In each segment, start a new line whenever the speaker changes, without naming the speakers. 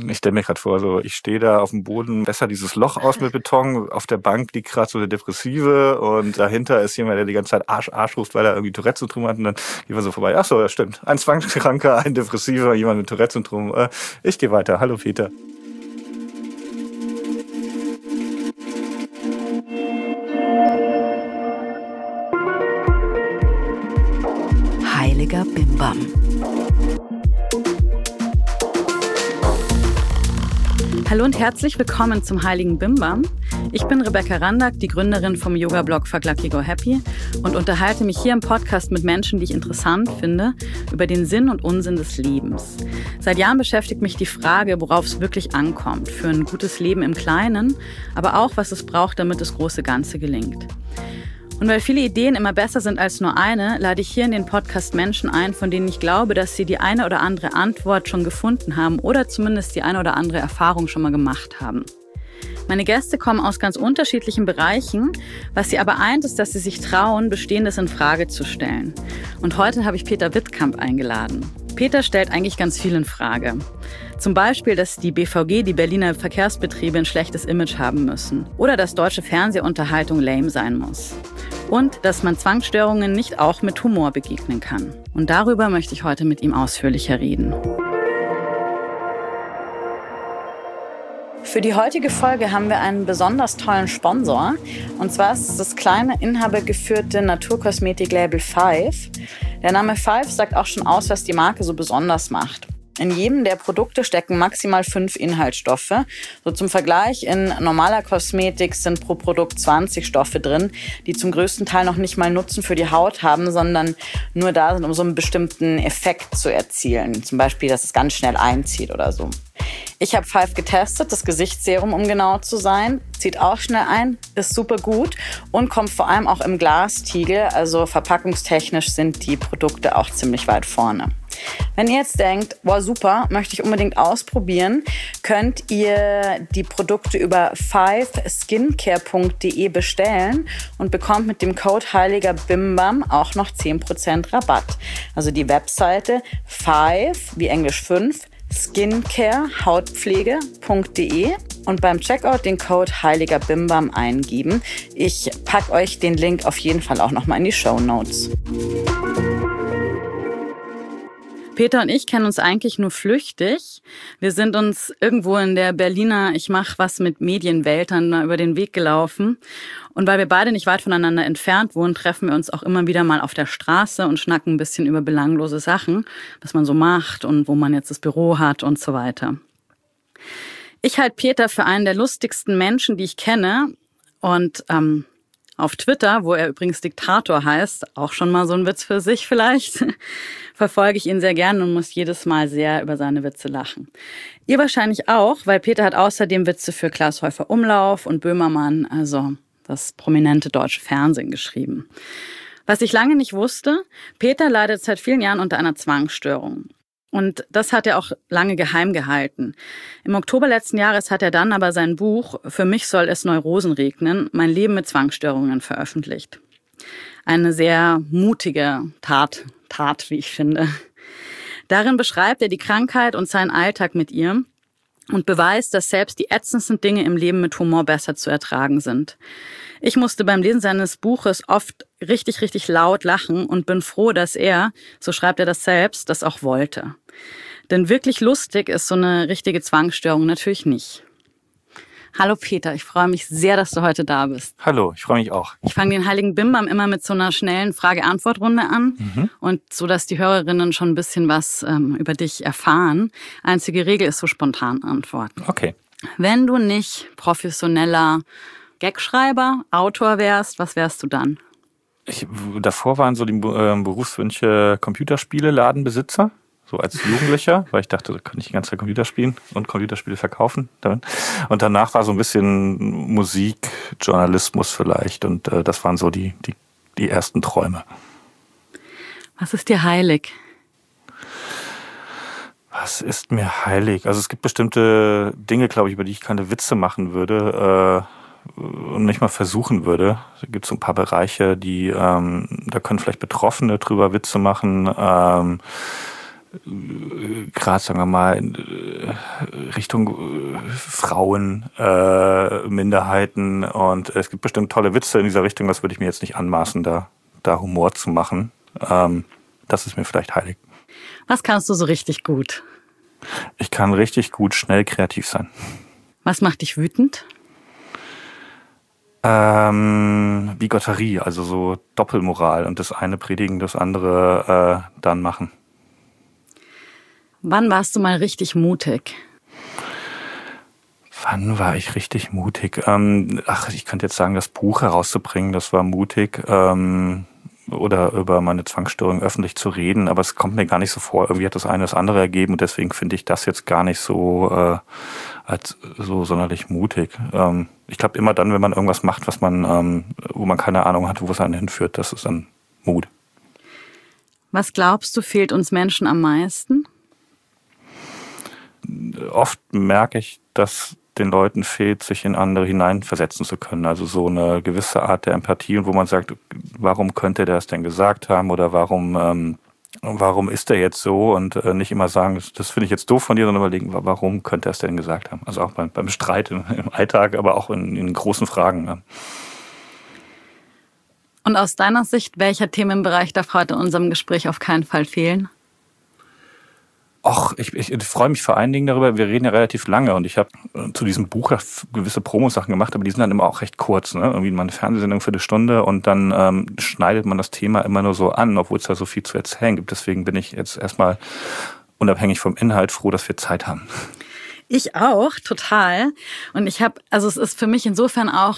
Ich stelle mir gerade vor, so ich stehe da auf dem Boden, besser dieses Loch aus mit Beton, auf der Bank liegt gerade so eine Depressive und dahinter ist jemand, der die ganze Zeit Arsch ruft, weil er irgendwie Tourette-Syndrom hat und dann gehen wir so vorbei. Ach so, ja stimmt, ein Zwangskranker, ein Depressiver, jemand mit Tourette-Syndrom. Ich gehe weiter. Hallo Peter.
Heiliger Bimbam. Hallo und herzlich willkommen zum Heiligen Bimbam. Ich bin Rebecca Randack, die Gründerin vom Yoga-Blog Fuck Lucky Go Happy und unterhalte mich hier im Podcast mit Menschen, die ich interessant finde, über den Sinn und Unsinn des Lebens. Seit Jahren beschäftigt mich die Frage, worauf es wirklich ankommt, für ein gutes Leben im Kleinen, aber auch, was es braucht, damit das große Ganze gelingt. Und weil viele Ideen immer besser sind als nur eine, lade ich hier in den Podcast Menschen ein, von denen ich glaube, dass sie die eine oder andere Antwort schon gefunden haben oder zumindest die eine oder andere Erfahrung schon mal gemacht haben. Meine Gäste kommen aus ganz unterschiedlichen Bereichen. Was sie aber eint, ist, dass sie sich trauen, Bestehendes in Frage zu stellen. Und heute habe ich Peter Wittkamp eingeladen. Peter stellt eigentlich ganz viel in Frage. Zum Beispiel, dass die BVG, die Berliner Verkehrsbetriebe, ein schlechtes Image haben müssen. Oder dass deutsche Fernsehunterhaltung lame sein muss. Und dass man Zwangsstörungen nicht auch mit Humor begegnen kann. Und darüber möchte ich heute mit ihm ausführlicher reden. Für die heutige Folge haben wir einen besonders tollen Sponsor. Und zwar ist es das kleine, inhabergeführte Naturkosmetiklabel Five. Der Name Five sagt auch schon aus, was die Marke so besonders macht. In jedem der Produkte stecken maximal 5 Inhaltsstoffe. So zum Vergleich, in normaler Kosmetik sind pro Produkt 20 Stoffe drin, die zum größten Teil noch nicht mal Nutzen für die Haut haben, sondern nur da sind, um so einen bestimmten Effekt zu erzielen. Zum Beispiel, dass es ganz schnell einzieht oder so. Ich habe Five getestet, das Gesichtsserum, um genau zu sein. Zieht auch schnell ein, ist super gut und kommt vor allem auch im Glastiegel. Also verpackungstechnisch sind die Produkte auch ziemlich weit vorne. Wenn ihr jetzt denkt, boah super, möchte ich unbedingt ausprobieren, könnt ihr die Produkte über fiveskincare.de bestellen und bekommt mit dem Code Heiliger Bimbam auch noch 10% Rabatt. Also die Webseite 5, wie Englisch 5, Skincare, Hautpflege.de und beim Checkout den Code Heiliger Bimbam eingeben. Ich packe euch den Link auf jeden Fall auch nochmal in die Shownotes. Peter und ich kennen uns eigentlich nur flüchtig. Wir sind uns irgendwo in der Berliner Ich mach was mit Medienwelt dann über den Weg gelaufen. Und weil wir beide nicht weit voneinander entfernt wohnen, treffen wir uns auch immer wieder mal auf der Straße und schnacken ein bisschen über belanglose Sachen, was man so macht und wo man jetzt das Büro hat und so weiter. Ich halte Peter für einen der lustigsten Menschen, die ich kenne. Und auf Twitter, wo er übrigens Diktator heißt, auch schon mal so ein Witz für sich vielleicht, verfolge ich ihn sehr gerne und muss jedes Mal sehr über seine Witze lachen. Ihr wahrscheinlich auch, weil Peter hat außerdem Witze für Klaas Häufer Umlauf und Böhmermann, also das prominente deutsche Fernsehen, geschrieben. Was ich lange nicht wusste, Peter leidet seit vielen Jahren unter einer Zwangsstörung. Und das hat er auch lange geheim gehalten. Im Oktober letzten Jahres hat er dann aber sein Buch Für mich soll es Neurosen regnen, mein Leben mit Zwangsstörungen veröffentlicht. Eine sehr mutige Tat, wie ich finde. Darin beschreibt er die Krankheit und seinen Alltag mit ihr und beweist, dass selbst die ätzendsten Dinge im Leben mit Humor besser zu ertragen sind. Ich musste beim Lesen seines Buches oft richtig laut lachen und bin froh, dass er, so schreibt er das selbst, das auch wollte. Denn wirklich lustig ist so eine richtige Zwangsstörung natürlich nicht. Hallo Peter, ich freue mich sehr, dass du heute da bist.
Hallo, ich freue mich auch.
Ich fange den Heiligen Bimbam immer mit so einer schnellen Frage-Antwort-Runde an und so, dass die Hörerinnen schon ein bisschen was über dich erfahren. Einzige Regel ist so spontan antworten.
Okay.
Wenn du nicht professioneller Gagschreiber, Autor wärst, was wärst du dann?
Davor waren so die Berufswünsche Computerspiele, Ladenbesitzer. So als Jugendlicher, weil ich dachte, da kann ich die ganze Zeit Computer spielen und Computerspiele verkaufen. Und danach war so ein bisschen Musik, Journalismus vielleicht. Und das waren so die ersten Träume.
Was ist dir heilig?
Was ist mir heilig? Also es gibt bestimmte Dinge, glaube ich, über die ich keine Witze machen würde und nicht mal versuchen würde. Es gibt so ein paar Bereiche, da können vielleicht Betroffene drüber Witze machen. gerade, sagen wir mal, in Richtung Frauen, Minderheiten, und es gibt bestimmt tolle Witze in dieser Richtung, das würde ich mir jetzt nicht anmaßen, da Humor zu machen. Das ist mir vielleicht heilig.
Was kannst du so richtig gut?
Ich kann richtig gut schnell kreativ sein.
Was macht dich wütend?
Bigotterie, also so Doppelmoral und das eine predigen, das andere dann machen.
Wann warst du mal richtig mutig?
Wann war ich richtig mutig? Ich könnte jetzt sagen, das Buch herauszubringen, das war mutig. Oder über meine Zwangsstörung öffentlich zu reden, aber es kommt mir gar nicht so vor. Irgendwie hat das eine das andere ergeben und deswegen finde ich das jetzt gar nicht so als so sonderlich mutig. Ich glaube, immer dann, wenn man irgendwas macht, was man, wo man keine Ahnung hat, wo es einen hinführt, das ist dann Mut.
Was glaubst du, fehlt uns Menschen am meisten?
Oft merke ich, dass den Leuten fehlt, sich in andere hineinversetzen zu können. Also so eine gewisse Art der Empathie, und wo man sagt, warum könnte der es denn gesagt haben oder warum ist der jetzt so, und nicht immer sagen, das finde ich jetzt doof von dir, sondern überlegen, warum könnte er es denn gesagt haben. Also auch beim Streit im Alltag, aber auch in großen Fragen. Ja.
Und aus deiner Sicht, welcher Themenbereich darf heute in unserem Gespräch auf keinen Fall fehlen?
Ich freue mich vor allen Dingen darüber, wir reden ja relativ lange, und ich habe zu diesem Buch gewisse Promosachen gemacht, aber die sind dann immer auch recht kurz, ne? Irgendwie mal eine Fernsehsendung für eine Stunde, und dann schneidet man das Thema immer nur so an, obwohl es da so viel zu erzählen gibt. Deswegen bin ich jetzt erstmal unabhängig vom Inhalt froh, dass wir Zeit haben.
Ich auch, total. Und es ist für mich insofern auch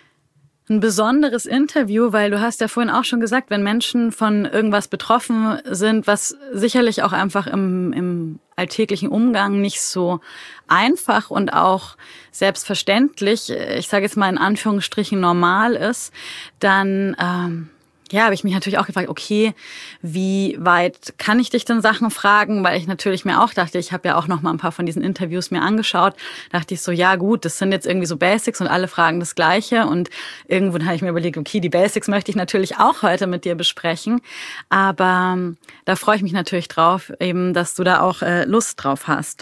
ein besonderes Interview, weil du hast ja vorhin auch schon gesagt, wenn Menschen von irgendwas betroffen sind, was sicherlich auch einfach im alltäglichen Umgang nicht so einfach und auch selbstverständlich, ich sage jetzt mal in Anführungsstrichen normal ist, dann habe ich mich natürlich auch gefragt, okay, wie weit kann ich dich denn Sachen fragen? Weil ich natürlich mir auch dachte, ich habe ja auch noch mal ein paar von diesen Interviews mir angeschaut, dachte ich so, ja gut, das sind jetzt irgendwie so Basics und alle fragen das Gleiche, und irgendwo habe ich mir überlegt, okay, die Basics möchte ich natürlich auch heute mit dir besprechen, aber da freue ich mich natürlich drauf, eben, dass du da auch Lust drauf hast.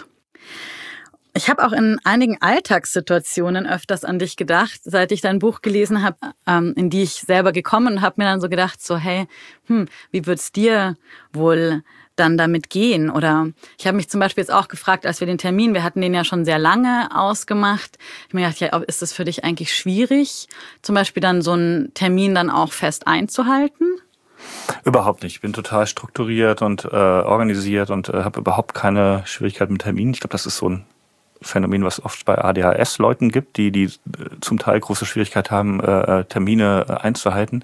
Ich habe auch in einigen Alltagssituationen öfters an dich gedacht, seit ich dein Buch gelesen habe, in die ich selber gekommen, und habe mir dann so gedacht, so hey, wie wird's dir wohl dann damit gehen? Oder ich habe mich zum Beispiel jetzt auch gefragt, als wir wir hatten den ja schon sehr lange ausgemacht, ich habe mir gedacht, ja, ist das für dich eigentlich schwierig, zum Beispiel dann so einen Termin dann auch fest einzuhalten?
Überhaupt nicht. Ich bin total strukturiert und organisiert und habe überhaupt keine Schwierigkeit mit Terminen. Ich glaube, das ist so ein Phänomen, was oft bei ADHS-Leuten gibt, die zum Teil große Schwierigkeit haben, Termine einzuhalten.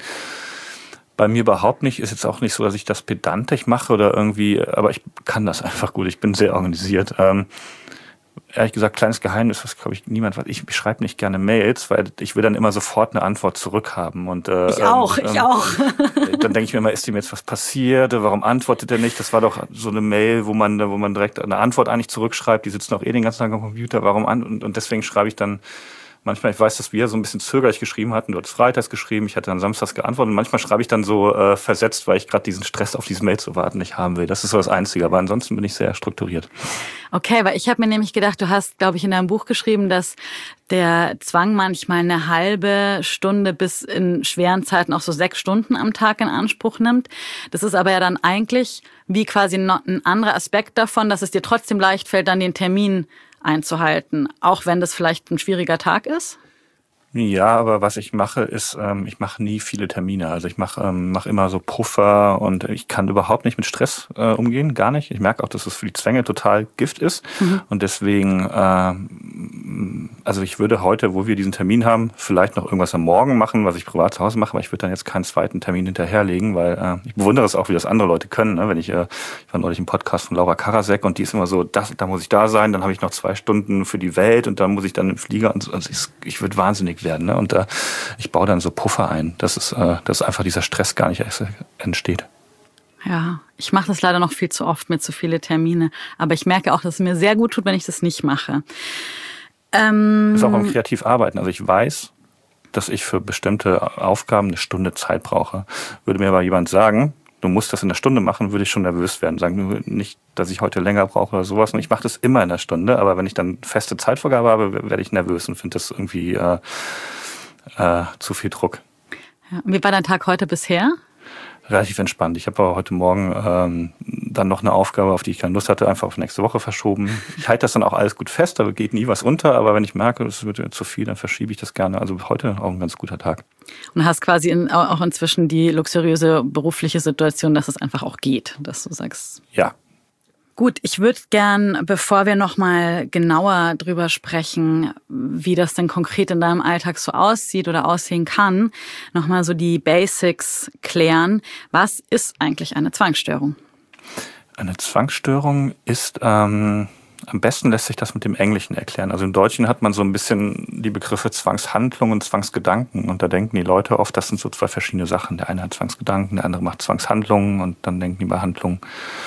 Bei mir überhaupt nicht. Ist jetzt auch nicht so, dass ich das pedantisch mache oder irgendwie, aber ich kann das einfach gut. Ich bin sehr organisiert. Ehrlich gesagt, kleines Geheimnis, was glaube ich niemand weiß. Ich schreibe nicht gerne Mails, weil ich will dann immer sofort eine Antwort zurückhaben. Und, ich auch. Dann denke ich mir immer, ist dem jetzt was passiert? Warum antwortet er nicht? Das war doch so eine Mail, wo man direkt eine Antwort eigentlich zurückschreibt. Die sitzen auch den ganzen Tag am Computer. Warum und deswegen schreibe ich dann manchmal, ich weiß, dass wir so ein bisschen zögerlich geschrieben hatten. Du hattest freitags geschrieben, ich hatte dann samstags geantwortet. Und manchmal schreibe ich dann so versetzt, weil ich gerade diesen Stress auf diese Mail zu warten nicht haben will. Das ist so das Einzige. Aber ansonsten bin ich sehr strukturiert. Okay,
weil ich habe mir nämlich gedacht, du hast, glaube ich, in deinem Buch geschrieben, dass der Zwang manchmal eine halbe Stunde bis in schweren Zeiten auch so 6 Stunden am Tag in Anspruch nimmt. Das ist aber ja dann eigentlich wie quasi ein anderer Aspekt davon, dass es dir trotzdem leicht fällt, dann den Termin einzuhalten, auch wenn das vielleicht ein schwieriger Tag ist?
Ja, aber was ich mache, ist, ich mache nie viele Termine. Also ich mache immer so Puffer, und ich kann überhaupt nicht mit Stress umgehen, gar nicht. Ich merke auch, dass es für die Zwänge total Gift ist. Und deswegen, also ich würde heute, wo wir diesen Termin haben, vielleicht noch irgendwas am Morgen machen, was ich privat zu Hause mache, aber ich würde dann jetzt keinen zweiten Termin hinterherlegen, weil ich bewundere es auch, wie das andere Leute können. Ne? Wenn ich war neulich im Podcast von Laura Karasek, und die ist immer so, da muss ich da sein, dann habe ich noch 2 Stunden für die Welt, und dann muss ich dann im Flieger, und also ich würde wahnsinnig werden. Ne? Und ich baue dann so Puffer ein, dass einfach dieser Stress gar nicht erst entsteht.
Ja, ich mache das leider noch viel zu oft mit so viele Termine. Aber ich merke auch, dass es mir sehr gut tut, wenn ich das nicht mache.
Das ist auch beim kreativ arbeiten. Also ich weiß, dass ich für bestimmte Aufgaben 1 Stunde Zeit brauche. Würde mir aber jemand sagen, du musst das in der Stunde machen, würde ich schon nervös werden. Sagen nur nicht, dass ich heute länger brauche oder sowas. Und ich mache das immer in der Stunde, aber wenn ich dann feste Zeitvorgabe habe, werde ich nervös und finde das irgendwie zu viel Druck.
Ja. Und wie war dein Tag heute bisher?
Relativ entspannt. Ich habe aber heute Morgen dann noch eine Aufgabe, auf die ich keine Lust hatte, einfach auf nächste Woche verschoben. Ich halte das dann auch alles gut fest, da geht nie was unter, aber wenn ich merke, es wird zu viel, dann verschiebe ich das gerne. Also heute auch ein ganz guter Tag.
Und hast quasi auch inzwischen die luxuriöse berufliche Situation, dass es einfach auch geht, dass du sagst.
Ja.
Gut, ich würde gern, bevor wir nochmal genauer drüber sprechen, wie das denn konkret in deinem Alltag so aussieht oder aussehen kann, nochmal so die Basics klären. Was ist eigentlich eine Zwangsstörung?
Eine Zwangsstörung ist, am besten lässt sich das mit dem Englischen erklären. Also im Deutschen hat man so ein bisschen die Begriffe Zwangshandlung und Zwangsgedanken. Und da denken die Leute oft, das sind so zwei verschiedene Sachen. Der eine hat Zwangsgedanken, der andere macht Zwangshandlungen und dann denken die bei Handlungen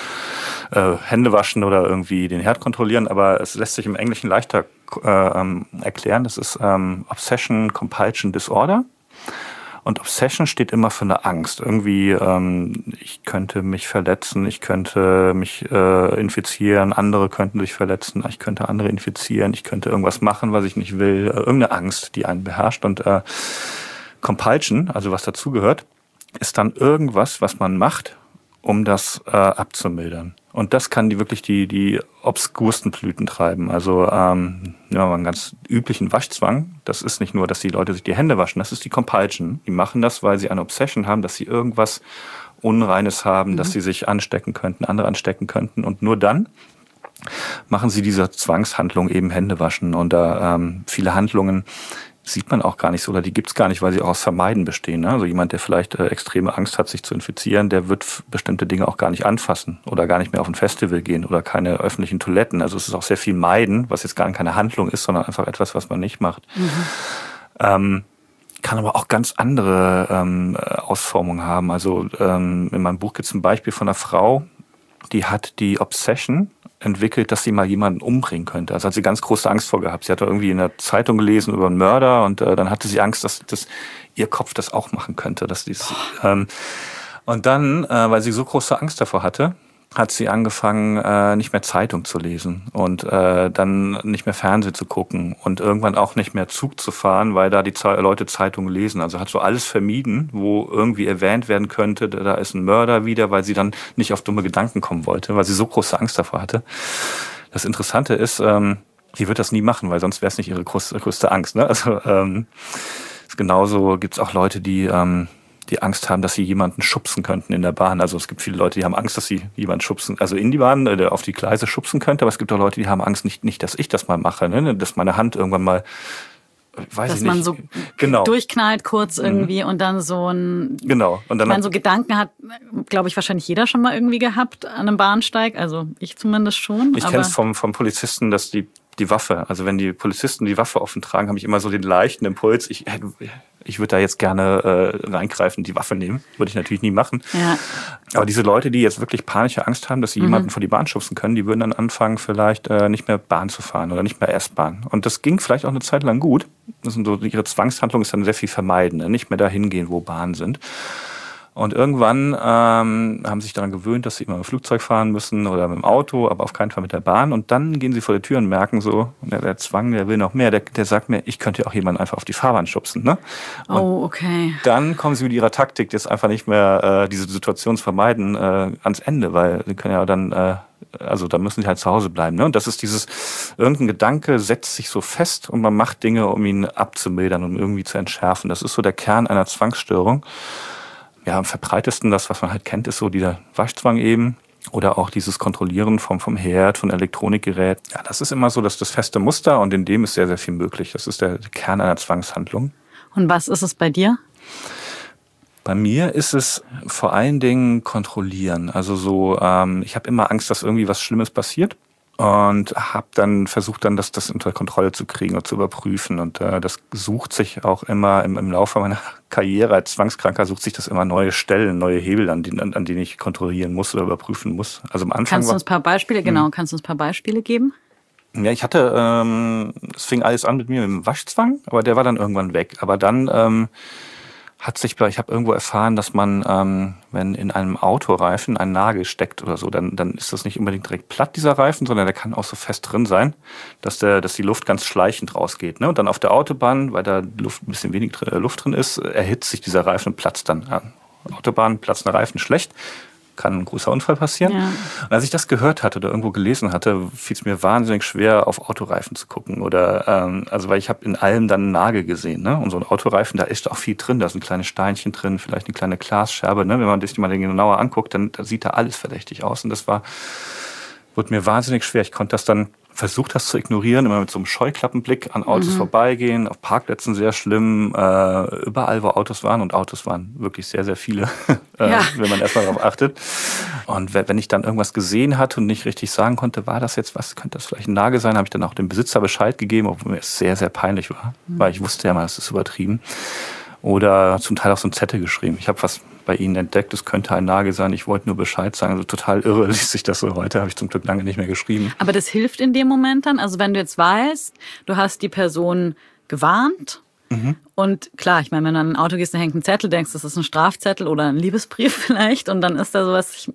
Hände waschen oder irgendwie den Herd kontrollieren, aber es lässt sich im Englischen leichter erklären. Das ist Obsession Compulsion Disorder. Und Obsession steht immer für eine Angst. Irgendwie, ich könnte mich verletzen, ich könnte mich infizieren, andere könnten sich verletzen, ich könnte andere infizieren, ich könnte irgendwas machen, was ich nicht will. Irgendeine Angst, die einen beherrscht. Und Compulsion, also was dazugehört, ist dann irgendwas, was man macht, um das abzumildern. Und das kann die obskursten Blüten treiben. Also einen ganz üblichen Waschzwang, das ist nicht nur, dass die Leute sich die Hände waschen, das ist die Compulsion. Die machen das, weil sie eine Obsession haben, dass sie irgendwas Unreines haben, dass sie sich anstecken könnten, andere anstecken könnten. Und nur dann machen sie diese Zwangshandlung eben Hände waschen. Und da viele Handlungen sieht man auch gar nicht so, oder die gibt's gar nicht, weil sie auch aus Vermeiden bestehen. Ne? Also jemand, der vielleicht extreme Angst hat, sich zu infizieren, der wird bestimmte Dinge auch gar nicht anfassen oder gar nicht mehr auf ein Festival gehen oder keine öffentlichen Toiletten. Also es ist auch sehr viel Meiden, was jetzt gar keine Handlung ist, sondern einfach etwas, was man nicht macht. Kann aber auch ganz andere Ausformungen haben. Also in meinem Buch gibt's ein Beispiel von einer Frau, die hat die Obsession entwickelt, dass sie mal jemanden umbringen könnte. Also hat sie ganz große Angst vor gehabt. Sie hatte irgendwie in der Zeitung gelesen über einen Mörder und dann hatte sie Angst, dass ihr Kopf das auch machen könnte. Und dann, weil sie so große Angst davor hatte, hat sie angefangen, nicht mehr Zeitung zu lesen und dann nicht mehr Fernsehen zu gucken und irgendwann auch nicht mehr Zug zu fahren, weil da die Leute Zeitungen lesen. Also hat so alles vermieden, wo irgendwie erwähnt werden könnte, da ist ein Mörder wieder, weil sie dann nicht auf dumme Gedanken kommen wollte, weil sie so große Angst davor hatte. Das Interessante ist, sie wird das nie machen, weil sonst wäre es nicht ihre größte Angst. Ne? Also genauso gibt es auch Leute, die Angst haben, dass sie jemanden schubsen könnten in der Bahn. Also es gibt viele Leute, die haben Angst, dass sie jemanden schubsen, also in die Bahn, der auf die Gleise schubsen könnte. Aber es gibt auch Leute, die haben Angst, nicht dass ich das mal mache, ne? Dass meine Hand irgendwann mal,
dass man so durchknallt kurz irgendwie und dann so ein...
Genau. Und dann
so Gedanken hat, glaube ich, wahrscheinlich jeder schon mal irgendwie gehabt an einem Bahnsteig. Also ich zumindest schon.
Ich kenne es vom Polizisten, dass die Waffe, also wenn die Polizisten die Waffe offen tragen, habe ich immer so den leichten Impuls, ich würde da jetzt gerne reingreifen, die Waffe nehmen. Würde ich natürlich nie machen. Ja. Aber diese Leute, die jetzt wirklich panische Angst haben, dass sie jemanden vor die Bahn schubsen können, die würden dann anfangen, vielleicht nicht mehr Bahn zu fahren oder nicht mehr S-Bahn. Und das ging vielleicht auch eine Zeit lang gut. Das sind so, ihre Zwangshandlung ist dann sehr viel vermeiden, ne? Nicht mehr dahin gehen, wo Bahnen sind. Und irgendwann haben sich daran gewöhnt, dass sie immer mit dem Flugzeug fahren müssen oder mit dem Auto, aber auf keinen Fall mit der Bahn. Und dann gehen sie vor die Tür und merken so, der Zwang, der will noch mehr. Der sagt mir, ich könnte auch jemanden einfach auf die Fahrbahn schubsen. Ne?
Und okay.
Dann kommen sie mit ihrer Taktik, jetzt einfach nicht mehr diese Situation zu vermeiden, ans Ende, weil sie können ja dann, da müssen sie halt zu Hause bleiben. Ne? Und das ist irgendein Gedanke setzt sich so fest und man macht Dinge, um ihn abzumildern, um irgendwie zu entschärfen. Das ist so der Kern einer Zwangsstörung. Ja, am verbreitesten, das, was man halt kennt, ist so dieser Waschzwang eben oder auch dieses Kontrollieren vom Herd, von Elektronikgerät. Ja, das ist immer so das feste Muster und in dem ist sehr, sehr viel möglich. Das ist der Kern einer Zwangshandlung.
Und was ist es bei dir?
Bei mir ist es vor allen Dingen kontrollieren. Also so, ich habe immer Angst, dass irgendwie was Schlimmes passiert. Und habe dann versucht, das unter Kontrolle zu kriegen und zu überprüfen. Und das sucht sich auch immer im Laufe meiner Karriere als Zwangskranker, sucht sich das immer neue Stellen, neue Hebel, an denen ich kontrollieren muss oder überprüfen muss. Also am Anfang
kannst du uns ein paar Beispiele geben?
Ja, ich hatte, es fing alles an mit mir mit dem Waschzwang, aber der war dann irgendwann weg. Aber dann ich habe irgendwo erfahren, dass man, wenn in einem Autoreifen ein Nagel steckt oder so, dann ist das nicht unbedingt direkt platt, dieser Reifen, sondern der kann auch so fest drin sein, dass die Luft ganz schleichend rausgeht. Ne? Und dann auf der Autobahn, weil da ein bisschen wenig Luft drin ist, erhitzt sich dieser Reifen und platzt dann. Autobahn, platzender Reifen, schlecht. Kann ein großer Unfall passieren. Ja. Und als ich das gehört hatte oder irgendwo gelesen hatte, fiel es mir wahnsinnig schwer, auf Autoreifen zu gucken. Oder weil ich habe in allem dann einen Nagel gesehen. Ne? Und so ein Autoreifen, da ist auch viel drin. Da sind kleine Steinchen drin, vielleicht eine kleine Glasscherbe. Ne? Wenn man sich mal genauer anguckt, dann sieht da alles verdächtig aus. Und wurde mir wahnsinnig schwer. Ich konnte das dann versucht, das zu ignorieren, immer mit so einem Scheuklappenblick an Autos vorbeigehen, auf Parkplätzen sehr schlimm, überall, wo Autos waren, und Autos waren wirklich sehr, sehr viele, wenn man erstmal darauf achtet. Und wenn ich dann irgendwas gesehen hatte und nicht richtig sagen konnte, war das jetzt was, könnte das vielleicht ein Nagel sein, habe ich dann auch dem Besitzer Bescheid gegeben, obwohl mir es sehr, sehr peinlich war, weil ich wusste ja mal, das ist übertrieben. Oder zum Teil auch so einen Zettel geschrieben. Ich habe was bei Ihnen entdeckt, es könnte ein Nagel sein, ich wollte nur Bescheid sagen. Also total irre liest sich das so heute, habe ich zum Glück lange nicht mehr geschrieben.
Aber das hilft in dem Moment dann? Also wenn du jetzt weißt, du hast die Person gewarnt und klar, ich meine, wenn du an ein Auto gehst, da hängt ein Zettel, denkst, das ist ein Strafzettel oder ein Liebesbrief vielleicht und dann ist da sowas,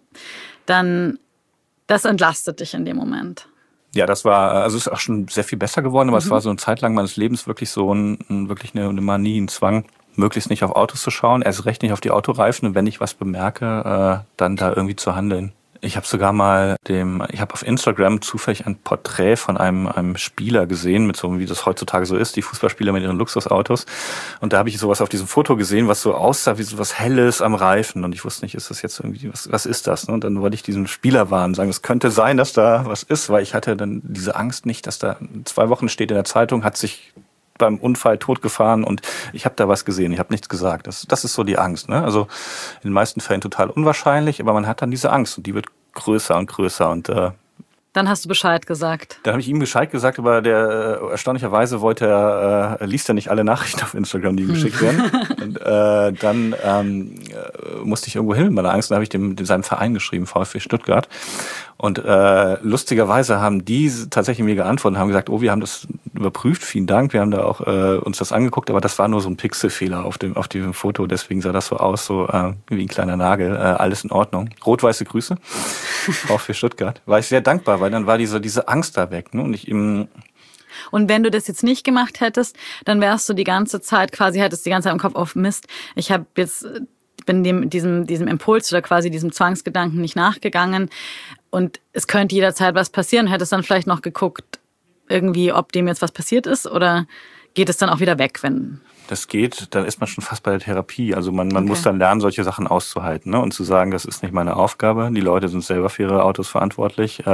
das entlastet dich in dem Moment.
Ja, das war, also es ist auch schon sehr viel besser geworden, aber es war so eine Zeit lang meines Lebens wirklich so wirklich eine Manie, ein Zwang, möglichst nicht auf Autos zu schauen, erst recht nicht auf die Autoreifen, und wenn ich was bemerke, dann da irgendwie zu handeln. Ich habe sogar mal ich habe auf Instagram zufällig ein Porträt von einem Spieler gesehen, mit so, wie das heutzutage so ist, die Fußballspieler mit ihren Luxusautos. Und da habe ich sowas auf diesem Foto gesehen, was so aussah wie so was Helles am Reifen. Und ich wusste nicht, ist das jetzt irgendwie, was ist das? Und dann wollte ich diesem Spieler warnen, sagen, es könnte sein, dass da was ist, weil ich hatte dann diese Angst nicht, dass da 2 Wochen steht in der Zeitung, hat sich beim Unfall totgefahren und ich habe da was gesehen, ich habe nichts gesagt. Das ist so die Angst. Ne? Also in den meisten Fällen total unwahrscheinlich, aber man hat dann diese Angst und die wird größer und größer. Und
dann hast du Bescheid gesagt.
Dann habe ich ihm Bescheid gesagt, aber erstaunlicherweise liest er nicht alle Nachrichten auf Instagram, die ihm geschickt werden. Und dann musste ich irgendwo hin mit meiner Angst. Dann habe ich seinem Verein geschrieben, VfB Stuttgart. Und lustigerweise haben die tatsächlich mir geantwortet und haben gesagt, wir haben das überprüft, vielen Dank, wir haben da auch uns das angeguckt, aber das war nur so ein Pixelfehler auf diesem Foto, deswegen sah das so aus, so wie ein kleiner Nagel, alles in Ordnung. Rot-weiße Grüße, VfB Stuttgart. War ich sehr dankbar, weil dann war diese Angst da weg. Ne?
Und wenn du das jetzt nicht gemacht hättest, dann wärst du die ganze Zeit hättest die ganze Zeit im Kopf auf Mist. Ich bin diesem Impuls oder quasi diesem Zwangsgedanken nicht nachgegangen und es könnte jederzeit was passieren. Hättest dann vielleicht noch geguckt, irgendwie, ob dem jetzt was passiert ist, oder geht es dann auch wieder weg, wenn...
Das geht, dann ist man schon fast bei der Therapie. Also man muss dann lernen, solche Sachen auszuhalten, ne? Und zu sagen, das ist nicht meine Aufgabe. Die Leute sind selber für ihre Autos verantwortlich.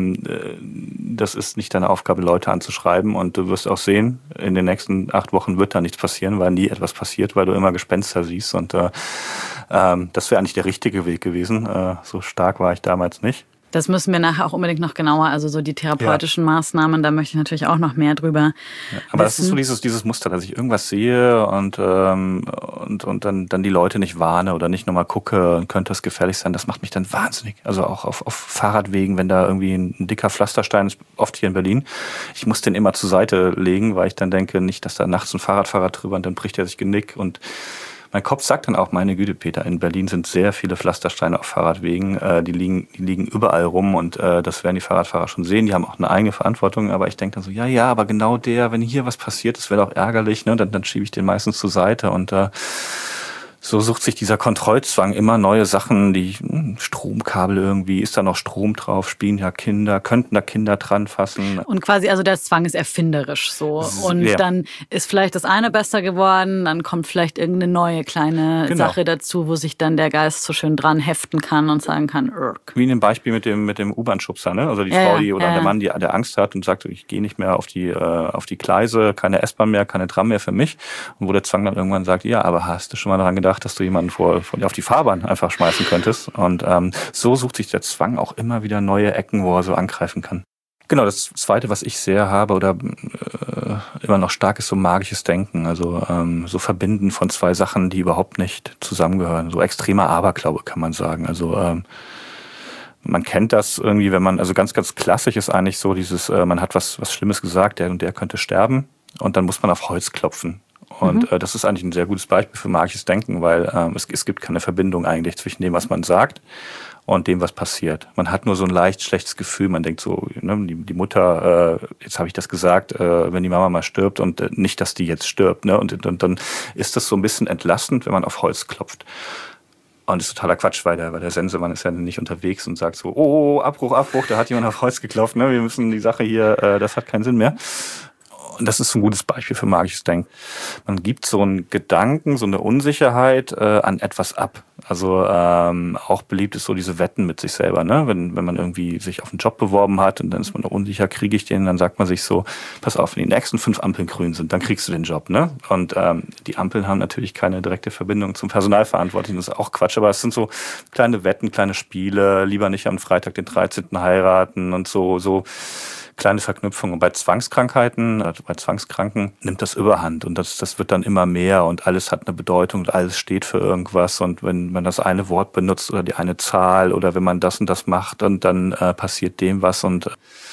Das ist nicht deine Aufgabe, Leute anzuschreiben. Und du wirst auch sehen, in den nächsten 8 Wochen wird da nichts passieren, weil nie etwas passiert, weil du immer Gespenster siehst. Und das wäre eigentlich der richtige Weg gewesen. So stark war ich damals nicht.
Das müssen wir nachher auch unbedingt noch genauer, also so die therapeutischen Maßnahmen, da möchte ich natürlich auch noch mehr drüber
aber
wissen.
Das ist so dieses Muster, dass ich irgendwas sehe und dann die Leute nicht warne oder nicht nochmal gucke, könnte das gefährlich sein, das macht mich dann wahnsinnig. Also auch auf Fahrradwegen, wenn da irgendwie ein dicker Pflasterstein ist, oft hier in Berlin, ich muss den immer zur Seite legen, weil ich dann denke, nicht, dass da nachts ein Fahrradfahrer drüber und dann bricht er sich Genick. Und mein Kopf sagt dann auch, meine Güte, Peter, in Berlin sind sehr viele Pflastersteine auf Fahrradwegen. Die liegen überall rum und das werden die Fahrradfahrer schon sehen. Die haben auch eine eigene Verantwortung. Aber ich denke dann so, ja, aber genau wenn hier was passiert, das wäre doch ärgerlich. Ne? Dann schiebe ich den meistens zur Seite und so sucht sich dieser Kontrollzwang immer neue Sachen, die Stromkabel irgendwie, ist da noch Strom drauf, spielen ja Kinder, könnten da Kinder dran fassen.
Und quasi, also der Zwang ist erfinderisch so. Und dann ist vielleicht das eine besser geworden, dann kommt vielleicht irgendeine neue kleine Sache dazu, wo sich dann der Geist so schön dran heften kann und sagen kann, Irk.
Wie in dem Beispiel mit dem U-Bahn-Schubser, ne? Also die Frau, der Mann, der Angst hat und sagt, ich gehe nicht mehr auf die Gleise, keine S-Bahn mehr, keine Tram mehr für mich. Und wo der Zwang dann irgendwann sagt, ja, aber hast du schon mal daran gedacht, dass du jemanden auf die Fahrbahn einfach schmeißen könntest. Und so sucht sich der Zwang auch immer wieder neue Ecken, wo er so angreifen kann. Genau, das Zweite, was ich sehr habe oder immer noch stark ist, so magisches Denken. Also so Verbinden von 2 Sachen, die überhaupt nicht zusammengehören. So extremer Aberglaube, kann man sagen. Also man kennt das irgendwie, also ganz, ganz klassisch ist eigentlich so dieses, man hat was Schlimmes gesagt, der und der könnte sterben und dann muss man auf Holz klopfen. Und das ist eigentlich ein sehr gutes Beispiel für magisches Denken, weil es gibt keine Verbindung eigentlich zwischen dem, was man sagt und dem, was passiert. Man hat nur so ein leicht schlechtes Gefühl. Man denkt so, ne, die Mutter, jetzt habe ich das gesagt, wenn die Mama mal stirbt und nicht, dass die jetzt stirbt. Ne? Und dann ist das so ein bisschen entlastend, wenn man auf Holz klopft. Und das ist totaler Quatsch, weil der Sensemann ist ja nicht unterwegs und sagt so, oh, Abbruch, da hat jemand auf Holz geklopft, ne? Wir müssen die Sache hier, das hat keinen Sinn mehr. Und das ist ein gutes Beispiel für magisches Denken. Man gibt so einen Gedanken, so eine Unsicherheit an etwas ab. Also auch beliebt ist so diese Wetten mit sich selber. Ne? Wenn man irgendwie sich auf einen Job beworben hat und dann ist man noch unsicher, kriege ich den, dann sagt man sich so, pass auf, wenn die nächsten 5 Ampeln grün sind, dann kriegst du den Job. Ne? Und die Ampeln haben natürlich keine direkte Verbindung zum Personalverantwortlichen. Das ist auch Quatsch, aber es sind so kleine Wetten, kleine Spiele, lieber nicht am Freitag den 13. heiraten und so kleine Verknüpfungen. Und bei Zwangskrankheiten, also bei Zwangskranken, nimmt das Überhand. Und das wird dann immer mehr und alles hat eine Bedeutung und alles steht für irgendwas. Und wenn man das eine Wort benutzt oder die eine Zahl oder wenn man das und das macht, und dann passiert dem was. Und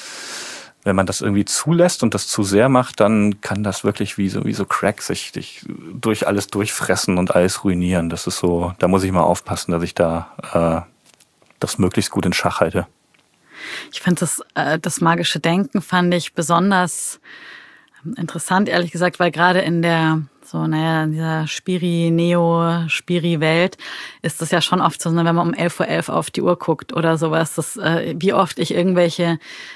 wenn man das irgendwie zulässt und das zu sehr macht, dann kann das wirklich wie so Crack sich durch alles durchfressen und alles ruinieren. Das ist so, da muss ich mal aufpassen, dass ich da das möglichst gut in Schach halte.
Ich finde das magische Denken fand ich besonders interessant, ehrlich gesagt, weil gerade in dieser Neo-Spiri-Welt ist das ja schon oft so, wenn man um 11:11 Uhr auf die Uhr guckt oder sowas, wie oft ich irgendwelche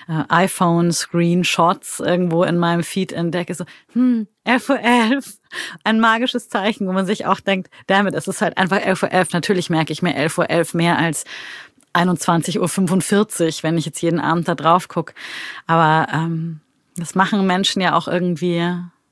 iPhone-Screenshots irgendwo in meinem Feed entdecke, so, 11:11 Uhr, ein magisches Zeichen, wo man sich auch denkt, damit, es ist halt einfach 11:11 Uhr. Natürlich merke ich mir 11:11 Uhr mehr als 21:45 Uhr, wenn ich jetzt jeden Abend da drauf gucke. Aber das machen Menschen ja auch irgendwie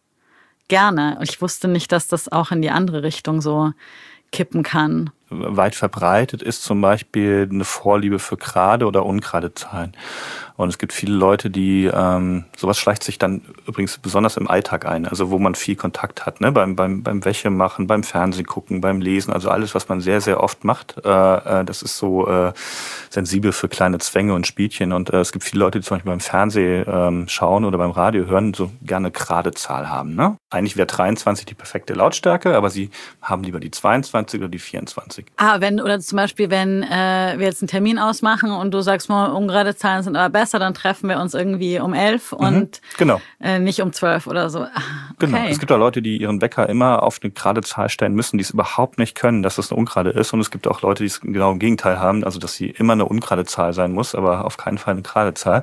gerne. Und ich wusste nicht, dass das auch in die andere Richtung so kippen kann.
Weit verbreitet ist zum Beispiel eine Vorliebe für gerade oder ungerade Zahlen. Und es gibt viele Leute, die sowas schleicht sich dann übrigens besonders im Alltag ein, also wo man viel Kontakt hat, ne? Beim Wäsche machen, beim Fernsehen gucken, beim Lesen, also alles, was man sehr, sehr oft macht, das ist so sensibel für kleine Zwänge und Spielchen. Und es gibt viele Leute, die zum Beispiel beim Fernsehen schauen oder beim Radio hören, so gerne gerade Zahl haben. Ne? Eigentlich wäre 23 die perfekte Lautstärke, aber sie haben lieber die 22 oder die 24.
Oder zum Beispiel, wenn wir jetzt einen Termin ausmachen und du sagst mal, ungerade Zahlen sind aber besser, dann treffen wir uns irgendwie um 11 und
genau.
Nicht um 12 oder so. Okay.
Genau. Es gibt auch Leute, die ihren Wecker immer auf eine gerade Zahl stellen müssen, die es überhaupt nicht können, dass es eine ungerade ist. Und es gibt auch Leute, die es genau im Gegenteil haben, also dass sie immer eine ungerade Zahl sein muss, aber auf keinen Fall eine gerade Zahl.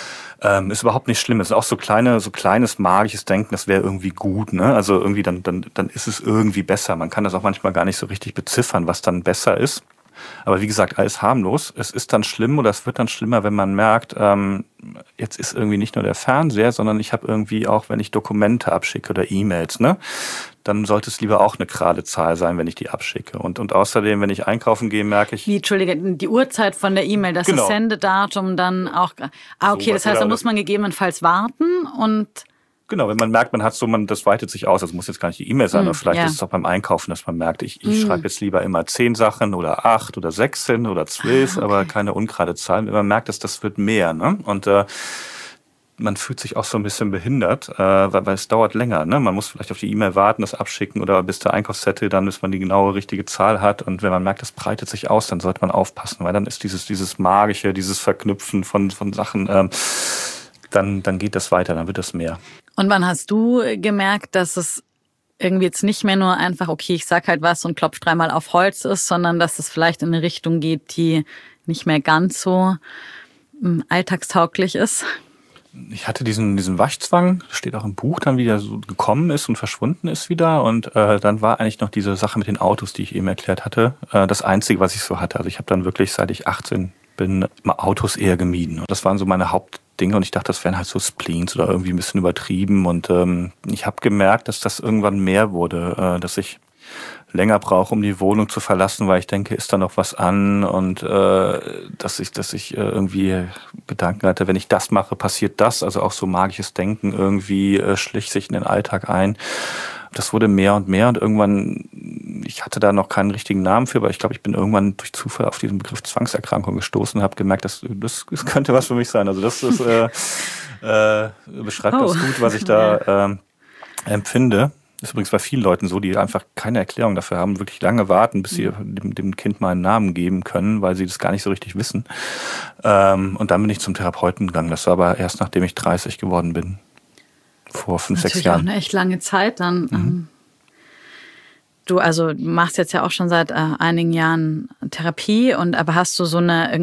Ist überhaupt nicht schlimm. Es ist auch so kleines magisches Denken, das wäre irgendwie gut, ne? Also irgendwie dann ist es irgendwie besser. Man kann das auch manchmal gar nicht so richtig beziffern, was dann besser ist. Aber wie gesagt, alles harmlos. Es ist dann schlimm oder es wird dann schlimmer, wenn man merkt, jetzt ist irgendwie nicht nur der Fernseher, sondern ich habe irgendwie auch, wenn ich Dokumente abschicke oder E-Mails, ne, dann sollte es lieber auch eine gerade Zahl sein, wenn ich die abschicke. Und außerdem, wenn ich einkaufen gehe, merke ich...
Entschuldige, die Uhrzeit von der E-Mail, das ist Sendedatum dann auch... okay, so, das heißt, da muss man gegebenenfalls warten und...
Genau, wenn man merkt, das weitet sich aus, also muss jetzt gar nicht die E-Mail sein, aber vielleicht ist es auch beim Einkaufen, dass man merkt, ich schreibe jetzt lieber immer 10 Sachen oder 8 oder 16 oder 12, okay. Aber keine ungerade Zahlen. Wenn man merkt, dass das wird mehr, ne? Und man fühlt sich auch so ein bisschen behindert, weil es dauert länger, ne? Man muss vielleicht auf die E-Mail warten, das abschicken oder bis der Einkaufszettel dann, bis man die genaue richtige Zahl hat. Und wenn man merkt, das breitet sich aus, dann sollte man aufpassen, weil dann ist dieses Magische, dieses Verknüpfen von Sachen, dann geht das weiter, dann wird das mehr.
Und wann hast du gemerkt, dass es irgendwie jetzt nicht mehr nur einfach, okay, ich sag halt was und klopf 3-mal auf Holz ist, sondern dass es vielleicht in eine Richtung geht, die nicht mehr ganz so alltagstauglich ist?
Ich hatte diesen Waschzwang, steht auch im Buch, dann wieder so gekommen ist und verschwunden ist wieder. Und dann war eigentlich noch diese Sache mit den Autos, die ich eben erklärt hatte, das Einzige, was ich so hatte. Also ich habe dann wirklich, seit ich 18 bin, Autos eher gemieden. Und das waren so meine Hauptdinge und ich dachte, das wären halt so Spleens oder irgendwie ein bisschen übertrieben. Und ich habe gemerkt, dass das irgendwann mehr wurde, dass ich länger brauche, um die Wohnung zu verlassen, weil ich denke, ist da noch was an und dass ich irgendwie Gedanken hatte, wenn ich das mache, passiert das. Also auch so magisches Denken irgendwie schlich sich in den Alltag ein. Das wurde mehr und mehr und irgendwann, ich hatte da noch keinen richtigen Namen für, aber ich glaube, ich bin irgendwann durch Zufall auf diesen Begriff Zwangserkrankung gestoßen und habe gemerkt, das könnte was für mich sein. Also das beschreibt das gut, was ich da empfinde. Das ist übrigens bei vielen Leuten so, die einfach keine Erklärung dafür haben, wirklich lange warten, bis sie dem Kind mal einen Namen geben können, weil sie das gar nicht so richtig wissen. Und dann bin ich zum Therapeuten gegangen. Das war aber erst, nachdem ich 30 geworden bin. Vor 5, 6 Jahren.
Natürlich auch eine echt lange Zeit dann. Du machst jetzt ja auch schon seit einigen Jahren Therapie, aber hast du so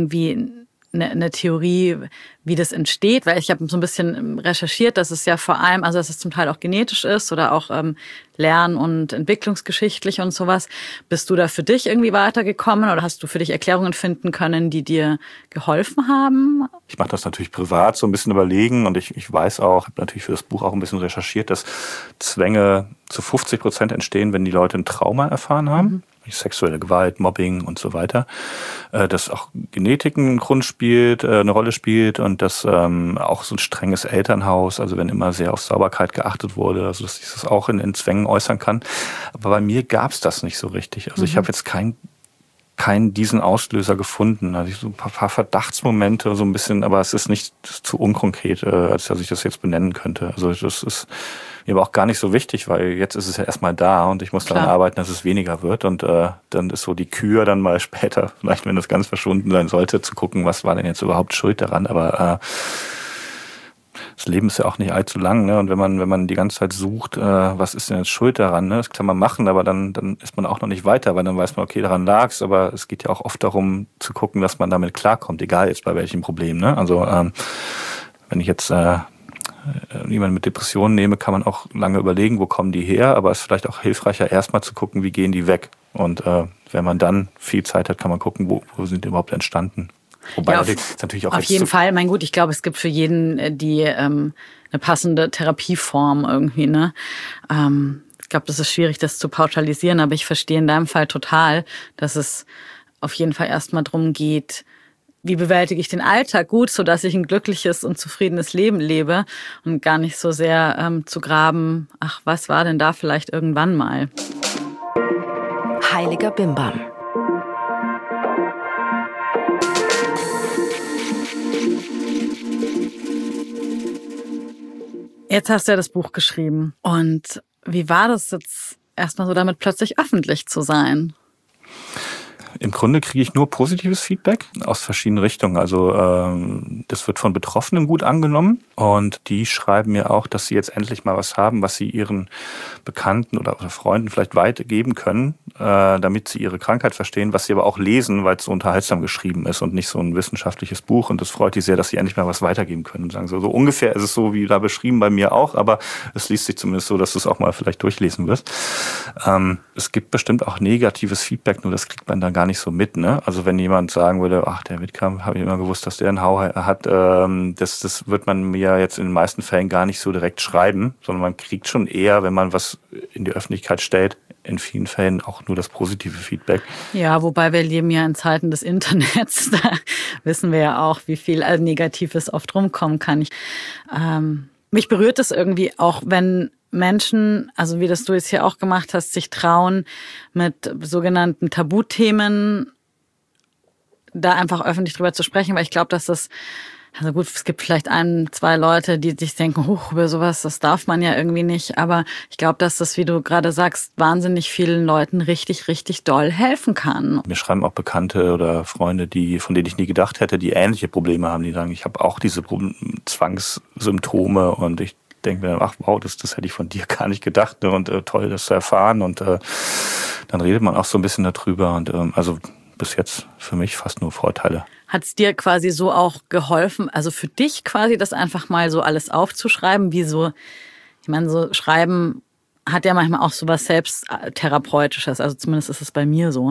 eine Theorie, wie das entsteht? Weil ich habe so ein bisschen recherchiert, dass es ja vor allem, also dass es zum Teil auch genetisch ist oder auch lern- und entwicklungsgeschichtlich und sowas. Bist du da für dich irgendwie weitergekommen oder hast du für dich Erklärungen finden können, die dir geholfen haben?
Ich mache das natürlich privat so ein bisschen überlegen und ich weiß auch, habe natürlich für das Buch auch ein bisschen recherchiert, dass Zwänge zu 50% entstehen, wenn die Leute ein Trauma erfahren haben. Sexuelle Gewalt, Mobbing und so weiter, dass auch Genetik eine Rolle spielt und dass auch so ein strenges Elternhaus, also wenn immer sehr auf Sauberkeit geachtet wurde, also dass sich das auch in Zwängen äußern kann. Aber bei mir gab es das nicht so richtig. Also ich habe jetzt keinen diesen Auslöser gefunden. Also so ein paar Verdachtsmomente, so ein bisschen, aber es ist nicht zu unkonkret, als dass ich das jetzt benennen könnte. Also das ist mir aber auch gar nicht so wichtig, weil jetzt ist es ja erstmal da und ich muss daran arbeiten, dass es weniger wird. Und dann ist so die Kür dann mal später, vielleicht wenn das ganz verschwunden sein sollte, zu gucken, was war denn jetzt überhaupt schuld daran. Aber das Leben ist ja auch nicht allzu lang, ne? Und wenn man die ganze Zeit sucht, was ist denn jetzt schuld daran, ne? Das kann man machen, aber dann ist man auch noch nicht weiter, weil dann weiß man, okay, daran lag's, aber es geht ja auch oft darum zu gucken, dass man damit klarkommt, egal jetzt bei welchem Problem, ne? Also wenn ich jetzt jemanden mit Depressionen nehme, kann man auch lange überlegen, wo kommen die her, aber es ist vielleicht auch hilfreicher, erstmal zu gucken, wie gehen die weg. Und wenn man dann viel Zeit hat, kann man gucken, wo sind die überhaupt entstanden. Wobei
ja,
ist natürlich auch
auf jeden Fall. Mein Gut, ich glaube, es gibt für jeden die eine passende Therapieform irgendwie. Ne? Ich glaube, das ist schwierig, das zu pauschalisieren, aber ich verstehe in deinem Fall total, dass es auf jeden Fall erstmal darum geht, wie bewältige ich den Alltag gut, sodass ich ein glückliches und zufriedenes Leben lebe und gar nicht so sehr zu graben, ach, was war denn da vielleicht irgendwann mal?
Heiliger Bimbam.
Jetzt hast du ja das Buch geschrieben. Und wie war das jetzt erstmal so damit plötzlich öffentlich zu sein?
Im Grunde kriege ich nur positives Feedback aus verschiedenen Richtungen. Also das wird von Betroffenen gut angenommen und die schreiben mir auch, dass sie jetzt endlich mal was haben, was sie ihren Bekannten oder Freunden vielleicht weitergeben können, damit sie ihre Krankheit verstehen, was sie aber auch lesen, weil es so unterhaltsam geschrieben ist und nicht so ein wissenschaftliches Buch. Und das freut die sehr, dass sie endlich mal was weitergeben können und sagen, so ungefähr ist es so wie da beschrieben bei mir auch, aber es liest sich zumindest so, dass du es auch mal vielleicht durchlesen wirst. Es gibt bestimmt auch negatives Feedback, nur das kriegt man dann gar nicht so mit, ne? Also wenn jemand sagen würde, ach, der Wittkamp, habe ich immer gewusst, dass der einen Hau hat, das wird man mir jetzt in den meisten Fällen gar nicht so direkt schreiben, sondern man kriegt schon eher, wenn man was in die Öffentlichkeit stellt, in vielen Fällen auch nur das positive Feedback.
Ja, wobei wir leben ja in Zeiten des Internets, da wissen wir ja auch, wie viel Negatives oft rumkommen kann. Mich berührt es irgendwie auch, wenn Menschen, also wie das du jetzt hier auch gemacht hast, sich trauen, mit sogenannten Tabuthemen da einfach öffentlich drüber zu sprechen, weil ich glaube, dass das, also gut, es gibt vielleicht 1, 2 Leute, die sich denken, über sowas, das darf man ja irgendwie nicht, aber ich glaube, dass das, wie du gerade sagst, wahnsinnig vielen Leuten richtig, richtig doll helfen kann.
Mir schreiben auch Bekannte oder Freunde, von denen ich nie gedacht hätte, die ähnliche Probleme haben, die sagen, ich habe auch diese Zwangssymptome und ich denke mir, ach wow, das hätte ich von dir gar nicht gedacht, ne? Und toll, das zu erfahren. Und dann redet man auch so ein bisschen darüber. Und also bis jetzt für mich fast nur Vorteile.
Hat es dir quasi so auch geholfen, also für dich quasi das einfach mal so alles aufzuschreiben, wie so, ich meine, so Schreiben hat ja manchmal auch so was Selbsttherapeutisches, also zumindest ist es bei mir so.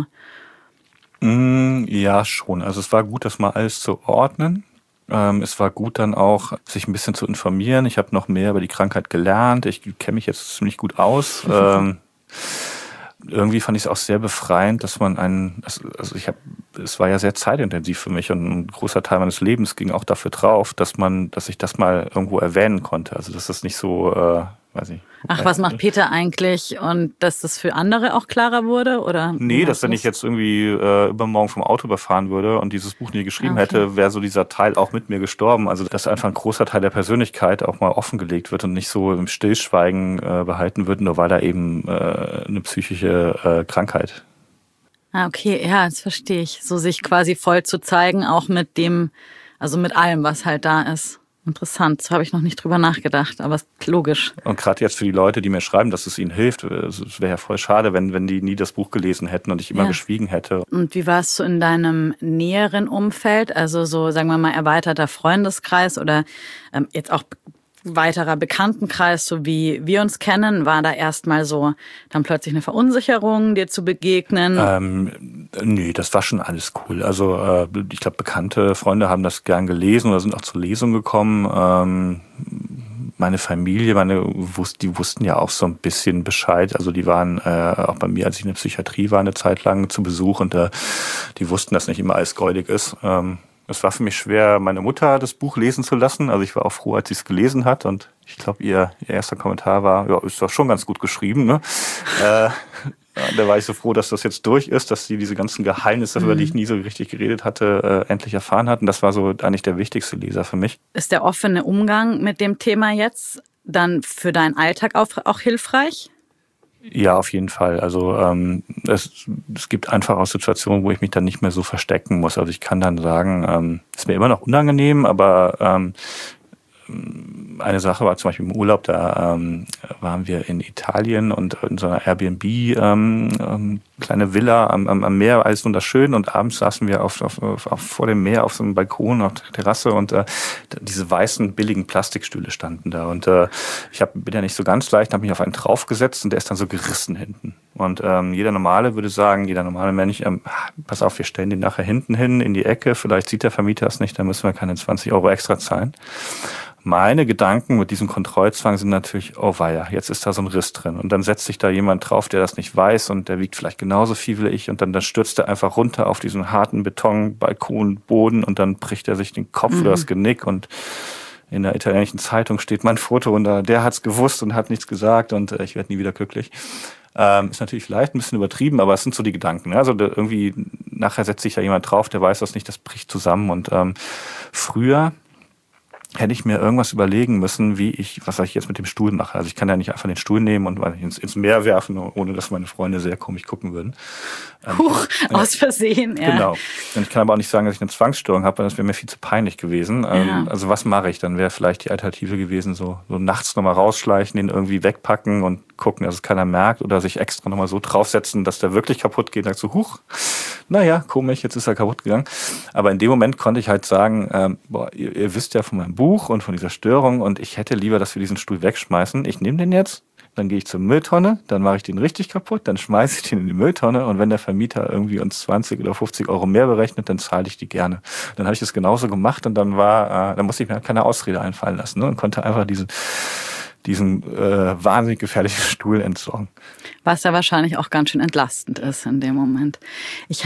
Ja, schon. Also es war gut, das mal alles zu ordnen. Es war gut dann auch, sich ein bisschen zu informieren. Ich habe noch mehr über die Krankheit gelernt. Ich kenne mich jetzt ziemlich gut aus. Irgendwie fand ich es auch sehr befreiend, dass man es war ja sehr zeitintensiv für mich und ein großer Teil meines Lebens ging auch dafür drauf, dass ich das mal irgendwo erwähnen konnte. Also dass das nicht so, weiß ich.
Ach, was macht Peter eigentlich? Und dass das für andere auch klarer wurde? Oder
Nee, dass wenn ich jetzt irgendwie übermorgen vom Auto überfahren würde und dieses Buch nie geschrieben hätte, wäre so dieser Teil auch mit mir gestorben. Also dass einfach ein großer Teil der Persönlichkeit auch mal offengelegt wird und nicht so im Stillschweigen behalten wird, nur weil da eben eine psychische Krankheit.
Ah, okay, ja, das verstehe ich. So sich quasi voll zu zeigen, auch mit dem, also mit allem, was halt da ist. Interessant, so habe ich noch nicht drüber nachgedacht, aber ist logisch.
Und gerade jetzt für die Leute, die mir schreiben, dass es ihnen hilft, es wäre ja voll schade, wenn die nie das Buch gelesen hätten und ich immer geschwiegen hätte.
Und wie war es so in deinem näheren Umfeld, also so, sagen wir mal, erweiterter Freundeskreis oder jetzt auch weiterer Bekanntenkreis, so wie wir uns kennen, war da erstmal so dann plötzlich eine Verunsicherung, dir zu begegnen?
Nee, das war schon alles cool. Also ich glaube, bekannte Freunde haben das gern gelesen oder sind auch zur Lesung gekommen. Meine Familie, die wussten ja auch so ein bisschen Bescheid. Also die waren auch bei mir, als ich in der Psychiatrie war, eine Zeit lang zu Besuch und die wussten, dass nicht immer alles goldig ist. Es war für mich schwer, meine Mutter das Buch lesen zu lassen. Also ich war auch froh, als sie es gelesen hat. Und ich glaube, ihr erster Kommentar war, ja, ist doch schon ganz gut geschrieben. Ne? Da war ich so froh, dass das jetzt durch ist, dass sie diese ganzen Geheimnisse, über die ich nie so richtig geredet hatte, endlich erfahren hat. Und das war so eigentlich der wichtigste Leser für mich.
Ist der offene Umgang mit dem Thema jetzt dann für deinen Alltag auch hilfreich?
Ja, auf jeden Fall. Also es gibt einfach auch Situationen, wo ich mich dann nicht mehr so verstecken muss. Also ich kann dann sagen, ist mir immer noch unangenehm, aber eine Sache war zum Beispiel im Urlaub, da waren wir in Italien und in so einer Airbnb kleine Villa am Meer, alles wunderschön, und abends saßen wir vor dem Meer auf so einem Balkon auf der Terrasse und diese weißen billigen Plastikstühle standen da und ich bin ja nicht so ganz leicht, habe mich auf einen draufgesetzt und der ist dann so gerissen hinten und jeder normale Mensch, pass auf, wir stellen den nachher hinten hin in die Ecke, vielleicht sieht der Vermieter es nicht, dann müssen wir keine 20 € extra zahlen. Meine Gedanken mit diesem Kontrollzwang sind natürlich, oh weia, jetzt ist da so ein Riss drin. Und dann setzt sich da jemand drauf, der das nicht weiß und der wiegt vielleicht genauso viel wie ich und dann stürzt er einfach runter auf diesen harten Betonbalkonboden und dann bricht er sich den Kopf oder das Genick und in der italienischen Zeitung steht mein Foto und der hat's gewusst und hat nichts gesagt und ich werde nie wieder glücklich. Ist natürlich vielleicht ein bisschen übertrieben, aber es sind so die Gedanken. Ne? Also irgendwie nachher setzt sich da jemand drauf, der weiß das nicht, das bricht zusammen und früher hätte ich mir irgendwas überlegen müssen, was ich jetzt mit dem Stuhl mache. Also ich kann ja nicht einfach den Stuhl nehmen und ins Meer werfen, ohne dass meine Freunde sehr komisch gucken würden.
Huch, aus Versehen, ja.
Genau. Und ich kann aber auch nicht sagen, dass ich eine Zwangsstörung habe, weil das wäre mir viel zu peinlich gewesen. Ja. Also was mache ich? Dann wäre vielleicht die Alternative gewesen, so nachts nochmal rausschleichen, den irgendwie wegpacken und gucken, dass es keiner merkt oder sich extra nochmal so draufsetzen, dass der wirklich kaputt geht. Und sagt so, huch, naja, komisch, jetzt ist er kaputt gegangen. Aber in dem Moment konnte ich halt sagen, ihr wisst ja von meinem Buch und von dieser Störung und ich hätte lieber, dass wir diesen Stuhl wegschmeißen. Ich nehme den jetzt, dann gehe ich zur Mülltonne, dann mache ich den richtig kaputt, dann schmeiße ich den in die Mülltonne und wenn der Vermieter irgendwie uns 20 oder 50 € mehr berechnet, dann zahle ich die gerne. Dann habe ich das genauso gemacht und dann musste ich mir keine Ausrede einfallen lassen, ne, und konnte einfach diesen wahnsinnig gefährlichen Stuhl entsorgen.
Was ja wahrscheinlich auch ganz schön entlastend ist in dem Moment. Ich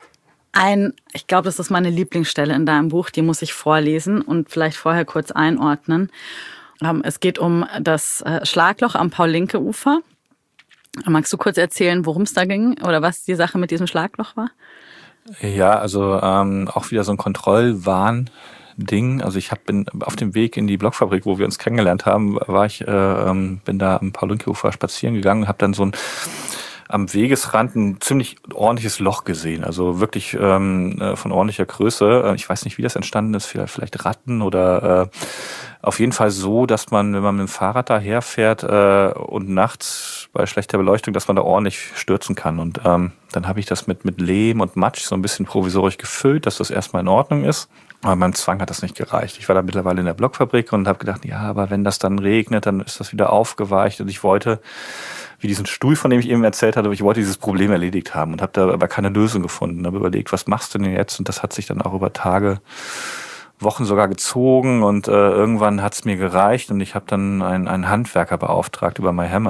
glaube, das ist meine Lieblingsstelle in deinem Buch, die muss ich vorlesen und vielleicht vorher kurz einordnen. Es geht um das Schlagloch am Paul-Lincke-Ufer. Magst du kurz erzählen, worum es da ging oder was die Sache mit diesem Schlagloch war?
Ja, also auch wieder so ein Kontrollwahn-Ding. Also ich bin auf dem Weg in die Blockfabrik, wo wir uns kennengelernt haben, bin da am Paul-Lincke-Ufer spazieren gegangen und habe dann am Wegesrand ein ziemlich ordentliches Loch gesehen, also wirklich von ordentlicher Größe. Ich weiß nicht, wie das entstanden ist, vielleicht Ratten oder auf jeden Fall so, dass man, wenn man mit dem Fahrrad daherfährt und nachts bei schlechter Beleuchtung, dass man da ordentlich stürzen kann. Und dann habe ich das mit Lehm und Matsch so ein bisschen provisorisch gefüllt, dass das erstmal in Ordnung ist. Aber meinem Zwang hat das nicht gereicht. Ich war da mittlerweile in der Blockfabrik und habe gedacht, ja, aber wenn das dann regnet, dann ist das wieder aufgeweicht. Und ich wollte, wie diesen Stuhl, von dem ich eben erzählt hatte, ich wollte dieses Problem erledigt haben und habe da aber keine Lösung gefunden. Habe überlegt, was machst du denn jetzt? Und das hat sich dann auch über Tage, Wochen sogar gezogen und irgendwann hat es mir gereicht und ich habe dann einen Handwerker beauftragt über My Hammer,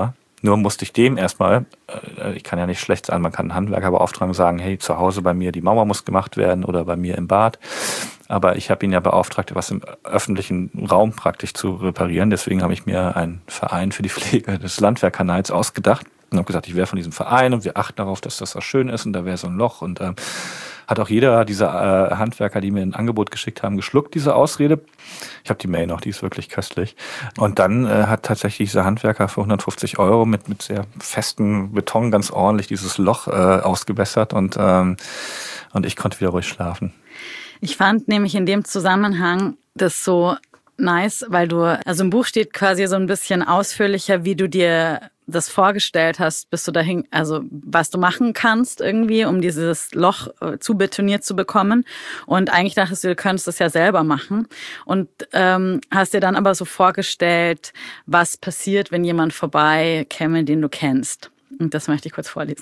Nur musste ich dem erstmal, ich kann ja nicht schlecht sein, man kann einen Handwerker beauftragen und sagen, hey, zu Hause bei mir die Mauer muss gemacht werden oder bei mir im Bad. Aber ich habe ihn ja beauftragt, was im öffentlichen Raum praktisch zu reparieren. Deswegen habe ich mir einen Verein für die Pflege des Landwehrkanals ausgedacht und habe gesagt, ich wäre von diesem Verein und wir achten darauf, dass das schön ist und da wäre so ein Loch. Und hat auch jeder dieser Handwerker, die mir ein Angebot geschickt haben, geschluckt, diese Ausrede. Ich habe die Mail noch, die ist wirklich köstlich. Und dann hat tatsächlich dieser Handwerker für 150 € mit sehr festem Beton ganz ordentlich dieses Loch ausgebessert und ich konnte wieder ruhig schlafen.
Ich fand nämlich in dem Zusammenhang das so nice, weil also im Buch steht quasi so ein bisschen ausführlicher, wie du dir das vorgestellt hast, bis du dahin, also was du machen kannst irgendwie, um dieses Loch zu betoniert zu bekommen. Und eigentlich dachtest du könntest das ja selber machen. Und hast dir dann aber so vorgestellt, was passiert, wenn jemand vorbeikäme, den du kennst. Und das möchte ich kurz vorlesen.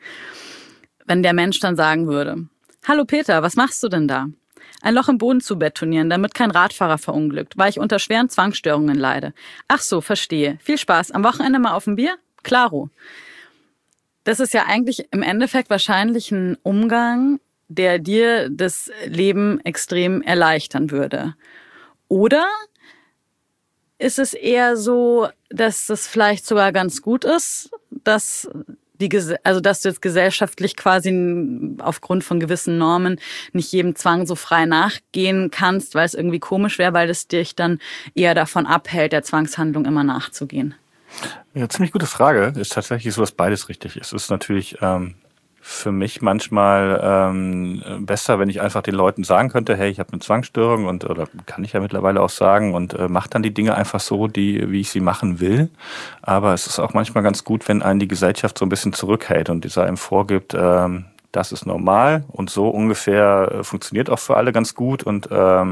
Wenn der Mensch dann sagen würde, hallo Peter, was machst du denn da? Ein Loch im Boden zu betonieren, damit kein Radfahrer verunglückt, weil ich unter schweren Zwangsstörungen leide. Ach so, verstehe. Viel Spaß. Am Wochenende mal auf ein Bier? Klaro. Das ist ja eigentlich im Endeffekt wahrscheinlich ein Umgang, der dir das Leben extrem erleichtern würde. Oder ist es eher so, dass es vielleicht sogar ganz gut ist, dass du jetzt gesellschaftlich quasi aufgrund von gewissen Normen nicht jedem Zwang so frei nachgehen kannst, weil es irgendwie komisch wäre, weil es dich dann eher davon abhält, der Zwangshandlung immer nachzugehen?
Ja, ziemlich gute Frage. Ist tatsächlich so, dass beides richtig ist. Es ist natürlich für mich manchmal besser, wenn ich einfach den Leuten sagen könnte, hey, ich habe eine Zwangsstörung oder kann ich ja mittlerweile auch sagen und mache dann die Dinge einfach so, wie ich sie machen will. Aber es ist auch manchmal ganz gut, wenn einen die Gesellschaft so ein bisschen zurückhält und dieser einem vorgibt, das ist normal und so ungefähr funktioniert auch für alle ganz gut und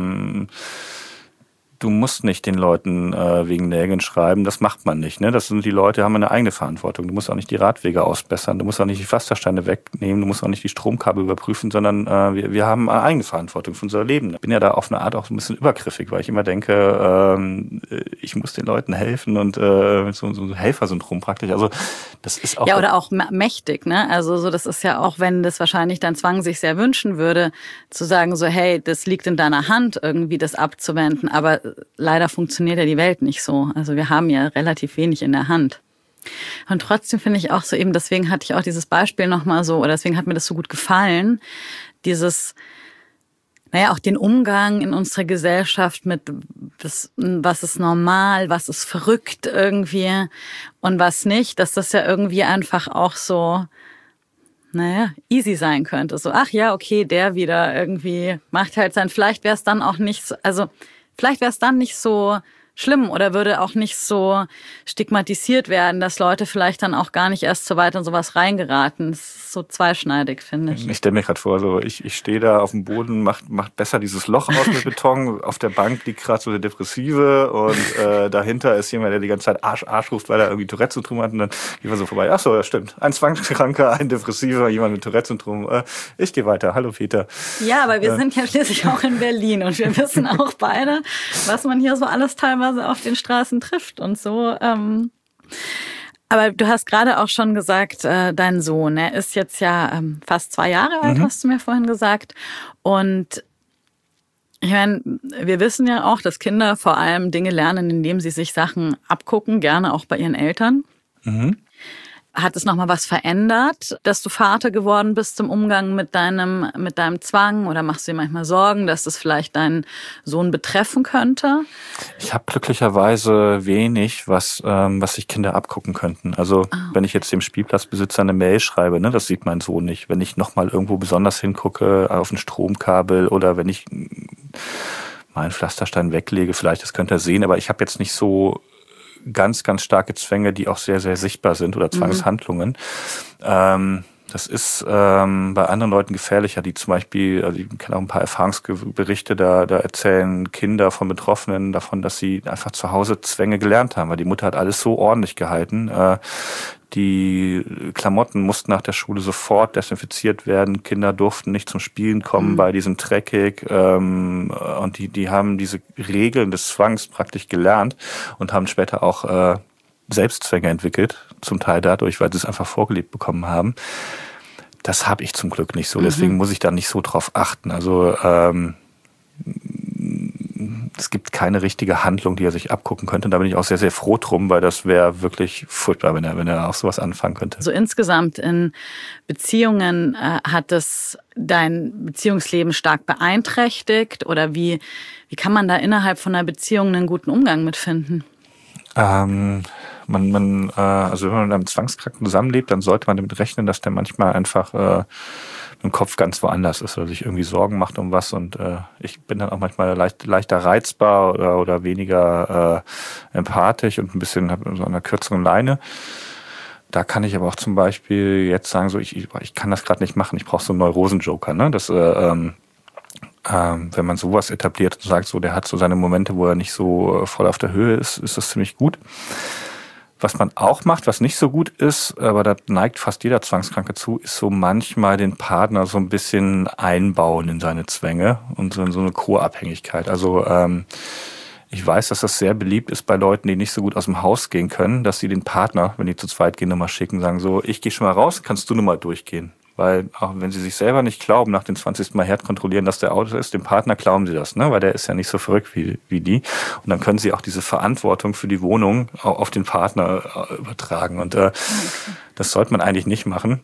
du musst nicht den Leuten wegen Nägeln schreiben, das macht man nicht. Ne? Das sind die Leute, haben eine eigene Verantwortung. Du musst auch nicht die Radwege ausbessern, du musst auch nicht die Pflastersteine wegnehmen, du musst auch nicht die Stromkabel überprüfen, sondern wir haben eine eigene Verantwortung für unser Leben. Ich bin ja da auf eine Art auch ein bisschen übergriffig, weil ich immer denke, ich muss den Leuten helfen und so ein Helfersyndrom praktisch. Also das ist auch
ja, oder auch mächtig, ne? Also so, das ist ja auch, wenn das wahrscheinlich dein Zwang sich sehr wünschen würde, zu sagen so, hey, das liegt in deiner Hand, irgendwie das abzuwenden, aber leider funktioniert ja die Welt nicht so. Also wir haben ja relativ wenig in der Hand. Und trotzdem finde ich auch so eben, deswegen hatte ich auch dieses Beispiel nochmal so, oder deswegen hat mir das so gut gefallen, dieses, auch den Umgang in unserer Gesellschaft mit, was ist normal, was ist verrückt irgendwie und was nicht, dass das ja irgendwie einfach auch so, easy sein könnte. So, ach ja, okay, der wieder irgendwie macht halt vielleicht wäre es dann auch nicht so, vielleicht wäre es dann nicht so schlimm oder würde auch nicht so stigmatisiert werden, dass Leute vielleicht dann auch gar nicht erst so weit in sowas reingeraten. Das ist so zweischneidig, finde ich.
Ich stelle mir gerade vor, so ich stehe da auf dem Boden, macht besser dieses Loch aus mit Beton. Auf der Bank liegt gerade so der Depressive und dahinter ist jemand, der die ganze Zeit Arsch ruft, weil er irgendwie Tourette-Syndrom hat und dann gehen wir so vorbei. Ach so, ja stimmt. Ein Zwangskranker, ein Depressiver, jemand mit Tourette-Syndrom. Ich gehe weiter. Hallo Peter.
Ja, aber wir sind ja schließlich auch in Berlin und wir wissen auch beide, was man hier so alles teilweise auf den Straßen trifft und so. Aber du hast gerade auch schon gesagt, dein Sohn, er ist jetzt ja fast 2 Jahre alt, hast du mir vorhin gesagt. Und ich meine, wir wissen ja auch, dass Kinder vor allem Dinge lernen, indem sie sich Sachen abgucken, gerne auch bei ihren Eltern. Mhm. Hat es nochmal was verändert, dass du Vater geworden bist im Umgang mit deinem Zwang? Oder machst du dir manchmal Sorgen, dass das vielleicht deinen Sohn betreffen könnte?
Ich habe glücklicherweise wenig, was sich Kinder abgucken könnten. Also wenn ich jetzt dem Spielplatzbesitzer eine Mail schreibe, das sieht mein Sohn nicht. Wenn ich nochmal irgendwo besonders hingucke, auf ein Stromkabel oder wenn ich mal einen Pflasterstein weglege, vielleicht, das könnte er sehen. Aber ich habe jetzt nicht so ganz, ganz starke Zwänge, die auch sehr, sehr sichtbar sind oder Zwangshandlungen. Das ist bei anderen Leuten gefährlicher, die zum Beispiel, also ich kenne auch ein paar Erfahrungsberichte, da erzählen Kinder von Betroffenen davon, dass sie einfach zu Hause Zwänge gelernt haben, weil die Mutter hat alles so ordentlich gehalten. Die Klamotten mussten nach der Schule sofort desinfiziert werden. Kinder durften nicht zum Spielen kommen, weil die sind dreckig. Und die haben diese Regeln des Zwangs praktisch gelernt und haben später auch Selbstzwänge entwickelt, zum Teil dadurch, weil sie es einfach vorgelebt bekommen haben. Das habe ich zum Glück nicht so. Deswegen muss ich da nicht so drauf achten. Also es gibt keine richtige Handlung, die er sich abgucken könnte. Und da bin ich auch sehr, sehr froh drum, weil das wäre wirklich furchtbar, wenn er auch sowas anfangen könnte.
So insgesamt in Beziehungen hat das dein Beziehungsleben stark beeinträchtigt? Oder wie kann man da innerhalb von einer Beziehung einen guten Umgang mitfinden?
Also wenn man mit einem Zwangskranken zusammenlebt, dann sollte man damit rechnen, dass der manchmal einfach im Kopf ganz woanders ist oder sich irgendwie Sorgen macht um was. Und ich bin dann auch manchmal leichter reizbar oder weniger empathisch und ein bisschen so an einer kürzeren Leine. Da kann ich aber auch zum Beispiel jetzt sagen, so ich kann das gerade nicht machen, ich brauche so einen Neurosen-Joker. Ne? Das, wenn man sowas etabliert und sagt, so der hat so seine Momente, wo er nicht so voll auf der Höhe ist, ist das ziemlich gut. Was man auch macht, was nicht so gut ist, aber da neigt fast jeder Zwangskranke zu, ist so manchmal den Partner so ein bisschen einbauen in seine Zwänge und so in so eine Co-Abhängigkeit. Also ich weiß, dass das sehr beliebt ist bei Leuten, die nicht so gut aus dem Haus gehen können, dass sie den Partner, wenn die zu zweit gehen, nochmal schicken, sagen so, ich gehe schon mal raus, kannst du nochmal durchgehen. Weil auch wenn sie sich selber nicht glauben, nach dem 20. Mal Herd kontrollieren, dass der Auto ist, dem Partner glauben sie das, ne? Weil der ist ja nicht so verrückt wie die. Und dann können sie auch diese Verantwortung für die Wohnung auf den Partner übertragen. Und das sollte man eigentlich nicht machen,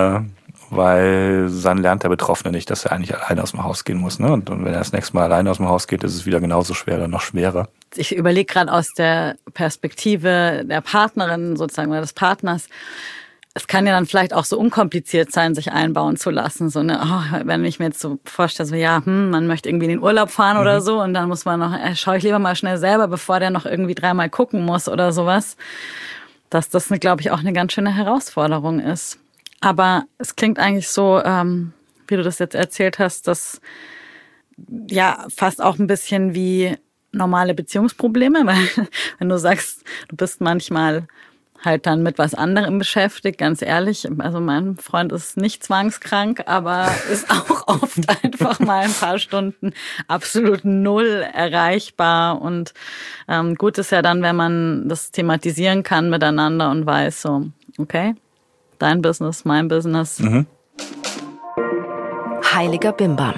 weil dann lernt der Betroffene nicht, dass er eigentlich alleine aus dem Haus gehen muss. Ne? Und wenn er das nächste Mal alleine aus dem Haus geht, ist es wieder genauso schwer oder noch schwerer.
Ich überlege gerade aus der Perspektive der Partnerin sozusagen oder des Partners. Es kann ja dann vielleicht auch so unkompliziert sein, sich einbauen zu lassen. So wenn ich mir jetzt so vorstelle, so man möchte irgendwie in den Urlaub fahren oder so und dann muss man noch, schaue ich lieber mal schnell selber, bevor der noch irgendwie 3-mal gucken muss oder sowas. Dass das, glaube ich, auch eine ganz schöne Herausforderung ist. Aber es klingt eigentlich so, wie du das jetzt erzählt hast, dass ja fast auch ein bisschen wie normale Beziehungsprobleme, weil wenn du sagst, du bist manchmal halt dann mit was anderem beschäftigt, ganz ehrlich. Also mein Freund ist nicht zwangskrank, aber ist auch oft einfach mal ein paar Stunden absolut null erreichbar. Und gut ist ja dann, wenn man das thematisieren kann miteinander und weiß so, okay, dein Business, mein Business.
Heiliger Bimbam.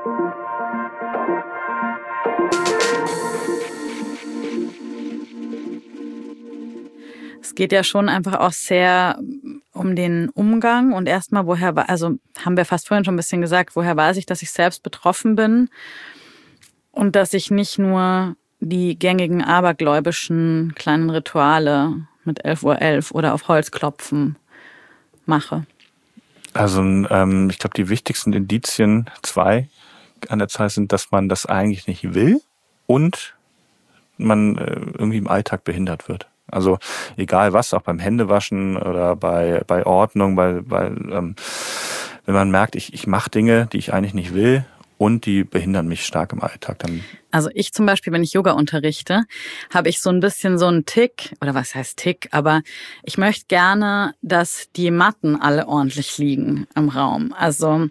Es geht ja schon einfach auch sehr um den Umgang und erstmal, also haben wir fast vorhin schon ein bisschen gesagt, woher weiß ich, dass ich selbst betroffen bin und dass ich nicht nur die gängigen abergläubischen kleinen Rituale mit 11:11 Uhr oder auf Holz klopfen mache.
Also ich glaube, die wichtigsten Indizien, 2 an der Zahl sind, dass man das eigentlich nicht will und man irgendwie im Alltag behindert wird. Also egal was, auch beim Händewaschen oder bei Ordnung, wenn man merkt, ich mache Dinge, die ich eigentlich nicht will und die behindern mich stark im Alltag. Dann
also ich zum Beispiel, wenn ich Yoga unterrichte, habe ich so ein bisschen so einen Tick, oder was heißt Tick, aber ich möchte gerne, dass die Matten alle ordentlich liegen im Raum. Also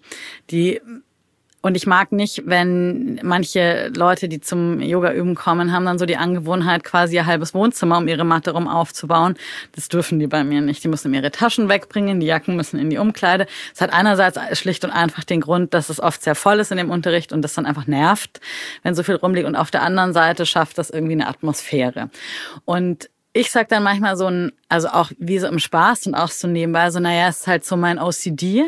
und ich mag nicht, wenn manche Leute, die zum Yoga üben kommen, haben dann so die Angewohnheit, quasi ihr halbes Wohnzimmer um ihre Matte rum aufzubauen. Das dürfen die bei mir nicht. Die müssen ihre Taschen wegbringen, die Jacken müssen in die Umkleide. Es hat einerseits schlicht und einfach den Grund, dass es oft sehr voll ist in dem Unterricht und das dann einfach nervt, wenn so viel rumliegt. Und auf der anderen Seite schafft das irgendwie eine Atmosphäre. Und ich sag dann manchmal also auch wie so im Spaß und auch so nebenbei, so es ist halt so mein OCD.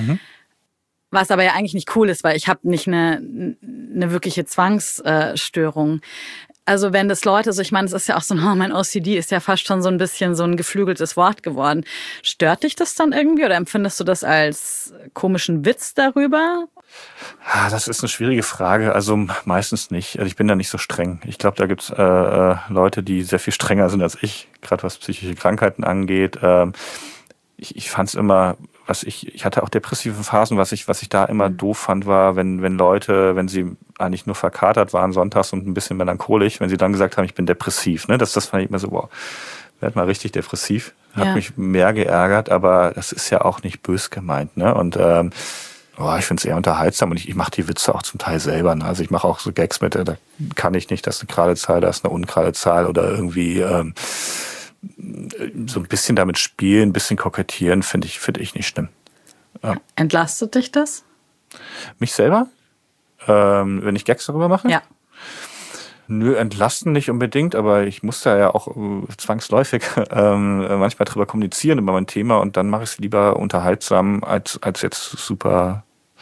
Was aber ja eigentlich nicht cool ist, weil ich habe nicht eine wirkliche Zwangsstörung. Also wenn das Leute so, ich meine, es ist ja auch so, mein OCD ist ja fast schon so ein bisschen so ein geflügeltes Wort geworden. Stört dich das dann irgendwie oder empfindest du das als komischen Witz darüber?
Das ist eine schwierige Frage. Also meistens nicht. Also ich bin da nicht so streng. Ich glaube, da gibt's Leute, die sehr viel strenger sind als ich, gerade was psychische Krankheiten angeht. Ich fand es immer, ich hatte auch depressive Phasen, was ich da immer doof fand, war, wenn Leute, wenn sie eigentlich nur verkatert waren sonntags und ein bisschen melancholisch, wenn sie dann gesagt haben, ich bin depressiv, ne? Das fand ich immer so, wow, werd mal richtig depressiv. Hat mich mehr geärgert, aber das ist ja auch nicht bös gemeint, ne? Und ich finde es eher unterhaltsam und ich mache die Witze auch zum Teil selber. Ne? Also ich mache auch so Gags mit, da kann ich nicht, das ist eine gerade Zahl, da ist eine ungerade Zahl oder irgendwie so ein bisschen damit spielen, ein bisschen kokettieren, finde ich nicht schlimm. Ja.
Entlastet dich das?
Mich selber? Wenn ich Gags darüber mache?
Ja.
Nö, entlasten nicht unbedingt, aber ich muss da ja auch zwangsläufig manchmal drüber kommunizieren über mein Thema und dann mache ich es lieber unterhaltsam als jetzt super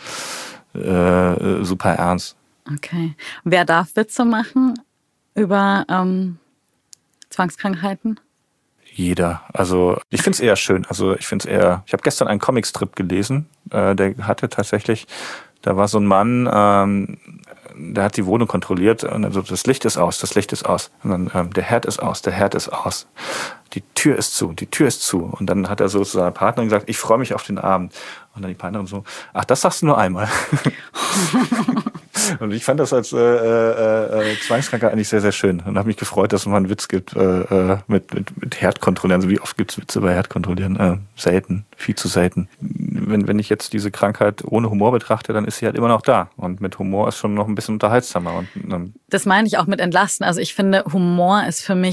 ernst.
Okay. Wer darf Witze machen über Zwangskrankheiten?
Jeder. Also ich finde es eher schön. Also ich habe gestern einen Comicstrip gelesen, der hatte tatsächlich, da war so ein Mann, der hat die Wohnung kontrolliert und also das Licht ist aus. Und dann der Herd ist aus. Die Tür ist zu. Und dann hat er so zu seiner Partnerin gesagt, ich freue mich auf den Abend. Und dann die Partnerin so, ach, das sagst du nur einmal. Und ich fand das als Zwangskranker eigentlich sehr, sehr schön. Und habe mich gefreut, dass es mal einen Witz gibt mit Herd kontrollieren. Also wie oft gibt es Witze über Herd kontrollieren? Selten, viel zu selten. Wenn ich jetzt diese Krankheit ohne Humor betrachte, dann ist sie halt immer noch da. Und mit Humor ist schon noch ein bisschen unterhaltsamer.
Das meine ich auch mit Entlasten. Also ich finde, Humor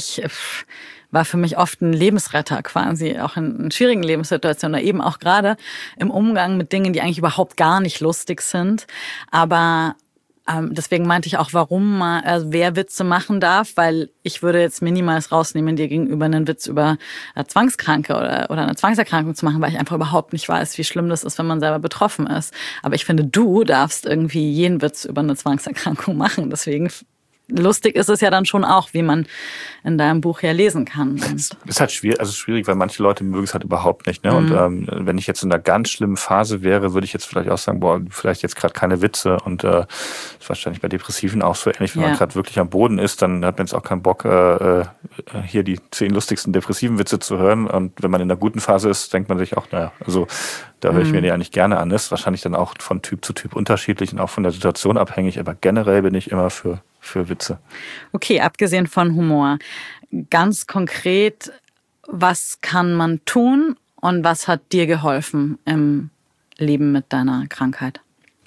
war für mich oft ein Lebensretter quasi, auch in schwierigen Lebenssituationen oder eben auch gerade im Umgang mit Dingen, die eigentlich überhaupt gar nicht lustig sind. Aber deswegen meinte ich auch, wer Witze machen darf, weil ich würde jetzt mir niemals rausnehmen, dir gegenüber einen Witz über Zwangskranke oder eine Zwangserkrankung zu machen, weil ich einfach überhaupt nicht weiß, wie schlimm das ist, wenn man selber betroffen ist. Aber ich finde, du darfst irgendwie jeden Witz über eine Zwangserkrankung machen. Deswegen lustig ist es ja dann schon auch, wie man in deinem Buch ja lesen kann.
Es ist halt schwierig, weil manche Leute mögen es halt überhaupt nicht. Ne? Und wenn ich jetzt in einer ganz schlimmen Phase wäre, würde ich jetzt vielleicht auch sagen, vielleicht jetzt gerade keine Witze. Und das ist wahrscheinlich bei Depressiven auch so ähnlich. Wenn man gerade wirklich am Boden ist, dann hat man jetzt auch keinen Bock, hier die 10 lustigsten depressiven Witze zu hören. Und wenn man in einer guten Phase ist, denkt man sich auch, naja, also da höre ich mir die eigentlich gerne an. Das ist wahrscheinlich dann auch von Typ zu Typ unterschiedlich und auch von der Situation abhängig. Aber generell bin ich immer für Witze.
Okay, abgesehen von Humor. Ganz konkret, was kann man tun und was hat dir geholfen im Leben mit deiner Krankheit?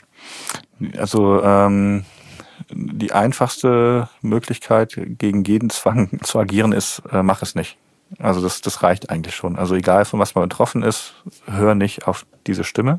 Also die einfachste Möglichkeit, gegen jeden Zwang zu agieren, ist, mach es nicht. Also das reicht eigentlich schon. Also egal, von was man betroffen ist, hör nicht auf diese Stimme.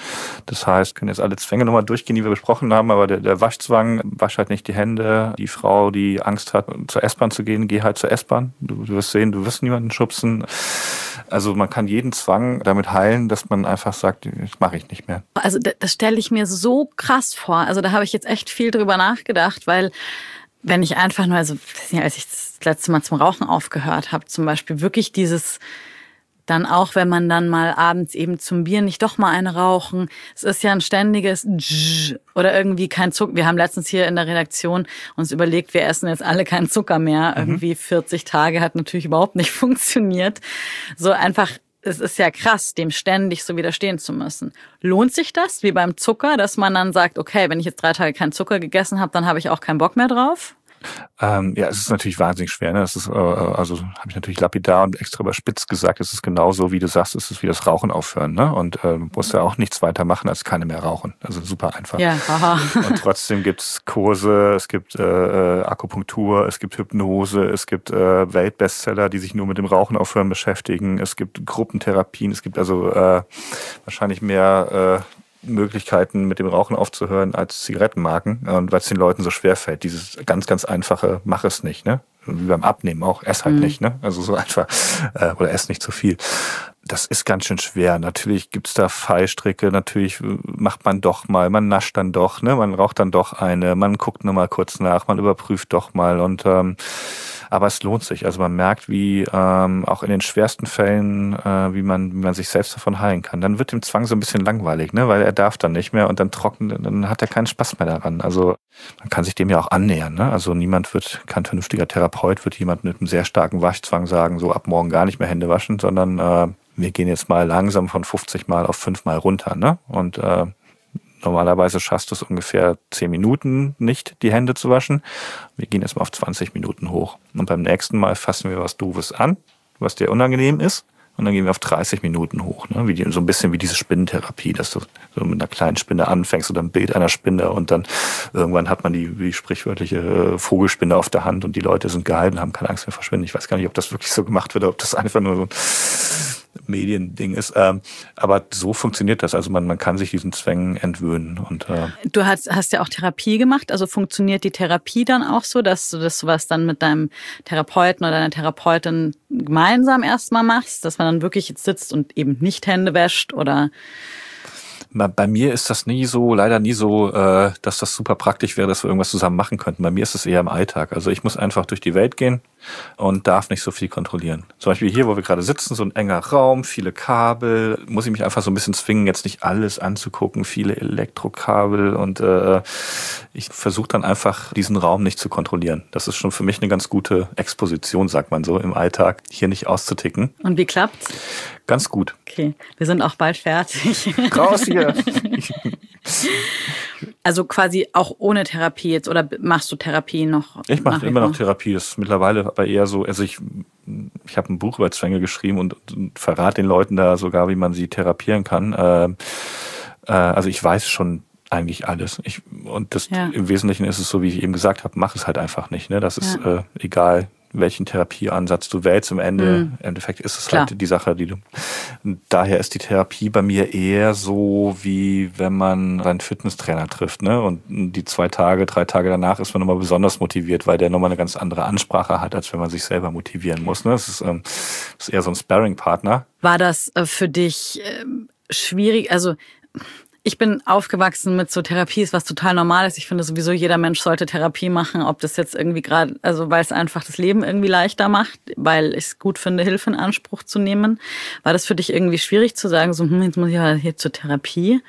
Das heißt, können jetzt alle Zwänge nochmal durchgehen, die wir besprochen haben, aber der Waschzwang, wasch halt nicht die Hände. Die Frau, die Angst hat, zur S-Bahn zu gehen, geh halt zur S-Bahn. Du wirst sehen, du wirst niemanden schubsen. Also man kann jeden Zwang damit heilen, dass man einfach sagt, das mache ich nicht mehr.
Also das stelle ich mir so krass vor. Also da habe ich jetzt echt viel drüber nachgedacht, weil wenn ich einfach nur, also als ich das letzte Mal zum Rauchen aufgehört habe, zum Beispiel wirklich dieses, dann auch, wenn man dann mal abends eben zum Bier nicht doch mal eine rauchen. Es ist ja ein ständiges oder irgendwie kein Zucker. Wir haben letztens hier in der Redaktion uns überlegt, wir essen jetzt alle keinen Zucker mehr. Irgendwie 40 Tage hat natürlich überhaupt nicht funktioniert. So einfach, es ist ja krass, dem ständig so widerstehen zu müssen. Lohnt sich das, wie beim Zucker, dass man dann sagt, okay, wenn ich jetzt 3 Tage keinen Zucker gegessen habe, dann habe ich auch keinen Bock mehr drauf?
Ja, es ist natürlich wahnsinnig schwer. Ne? Das ist, also habe ich natürlich lapidar und extra überspitzt gesagt, es ist genauso, wie du sagst, es ist wie das Rauchen aufhören. Ne? Und musst ja auch nichts weiter machen, als keine mehr rauchen. Also super einfach.
Ja, haha.
Und trotzdem gibt's Kurse, es gibt Akupunktur, es gibt Hypnose, es gibt Weltbestseller, die sich nur mit dem Rauchen aufhören beschäftigen. Es gibt Gruppentherapien, es gibt also wahrscheinlich mehr Möglichkeiten, mit dem Rauchen aufzuhören als Zigarettenmarken. Und weil es den Leuten so schwer fällt, dieses ganz, ganz einfache, mach es nicht, ne? Wie beim Abnehmen auch, ess halt nicht, ne? Also so einfach, oder ess nicht zu viel. Das ist ganz schön schwer. Natürlich gibt's da Fallstricke, natürlich macht man doch mal, man nascht dann doch, ne? Man raucht dann doch eine, man guckt nur mal kurz nach, man überprüft doch mal und aber es lohnt sich. Also man merkt, wie auch in den schwersten Fällen, wie man sich selbst davon heilen kann. Dann wird dem Zwang so ein bisschen langweilig, ne? Weil er darf dann nicht mehr und dann dann hat er keinen Spaß mehr daran. Also man kann sich dem ja auch annähern, ne? Also kein vernünftiger Therapeut wird jemand mit einem sehr starken Waschzwang sagen, so ab morgen gar nicht mehr Hände waschen, sondern wir gehen jetzt mal langsam von 50 Mal auf 5 Mal runter, ne? Und normalerweise schaffst du es ungefähr 10 Minuten nicht, die Hände zu waschen. Wir gehen jetzt mal auf 20 Minuten hoch. Und beim nächsten Mal fassen wir was Doofes an, was dir unangenehm ist. und dann gehen wir auf 30 Minuten hoch. Ne? So ein bisschen wie diese Spinnentherapie, dass du so mit einer kleinen Spinne anfängst oder ein Bild einer Spinne und dann irgendwann hat man die sprichwörtliche Vogelspinne auf der Hand und die Leute sind gehalten, haben keine Angst mehr verschwinden. Ich weiß gar nicht, ob das wirklich so gemacht wird oder ob das einfach nur so ein Mediending ist. Aber so funktioniert das. Also man kann sich diesen Zwängen entwöhnen. Und,
du hast ja auch Therapie gemacht. Also funktioniert die Therapie dann auch so, dass du das sowas dann mit deinem Therapeuten oder deiner Therapeutin gemeinsam erstmal machst, dass man dann wirklich jetzt sitzt und eben nicht Hände wäscht oder...
Bei mir ist das leider nie so, dass das super praktisch wäre, dass wir irgendwas zusammen machen könnten. Bei mir ist es eher im Alltag. Also ich muss einfach durch die Welt gehen und darf nicht so viel kontrollilieren. Zum Beispiel hier, wo wir gerade sitzen, so ein enger Raum, viele Kabel, muss ich mich einfach so ein bisschen zwingen, jetzt nicht alles anzugucken, viele Elektrokabel und ich versuche dann einfach, diesen Raum nicht zu kontrollieren. Das ist schon für mich eine ganz gute Exposition, sagt man so, im Alltag, hier nicht auszuticken.
Und wie klappt's?
Ganz gut.
Okay, wir sind auch bald fertig.
Raus hier!
Also quasi auch ohne Therapie jetzt oder machst du Therapie noch?
Ich mache immer noch Therapie. Das ist mittlerweile aber eher so, also ich habe ein Buch über Zwänge geschrieben und verrate den Leuten da sogar, wie man sie therapieren kann. Also ich weiß schon eigentlich alles. Im Wesentlichen ist es so, wie ich eben gesagt habe, mach es halt einfach nicht. Ne? Das ist egal, welchen Therapieansatz du wählst. Im Endeffekt ist es halt die Sache, die du... Daher ist die Therapie bei mir eher so, wie wenn man seinen Fitnesstrainer trifft. Ne? Und die 2 Tage, 3 Tage danach ist man nochmal besonders motiviert, weil der nochmal eine ganz andere Ansprache hat, als wenn man sich selber motivieren muss. Ne? Das ist eher so ein Sparring-Partner.
War das für dich schwierig? Also... Ich bin aufgewachsen mit so Therapie, ist was total normal ist. Ich finde sowieso, jeder Mensch sollte Therapie machen, ob das jetzt irgendwie gerade, also weil es einfach das Leben irgendwie leichter macht, weil ich es gut finde, Hilfe in Anspruch zu nehmen. War das für dich irgendwie schwierig zu sagen, so, jetzt muss ich ja hier zur Therapie?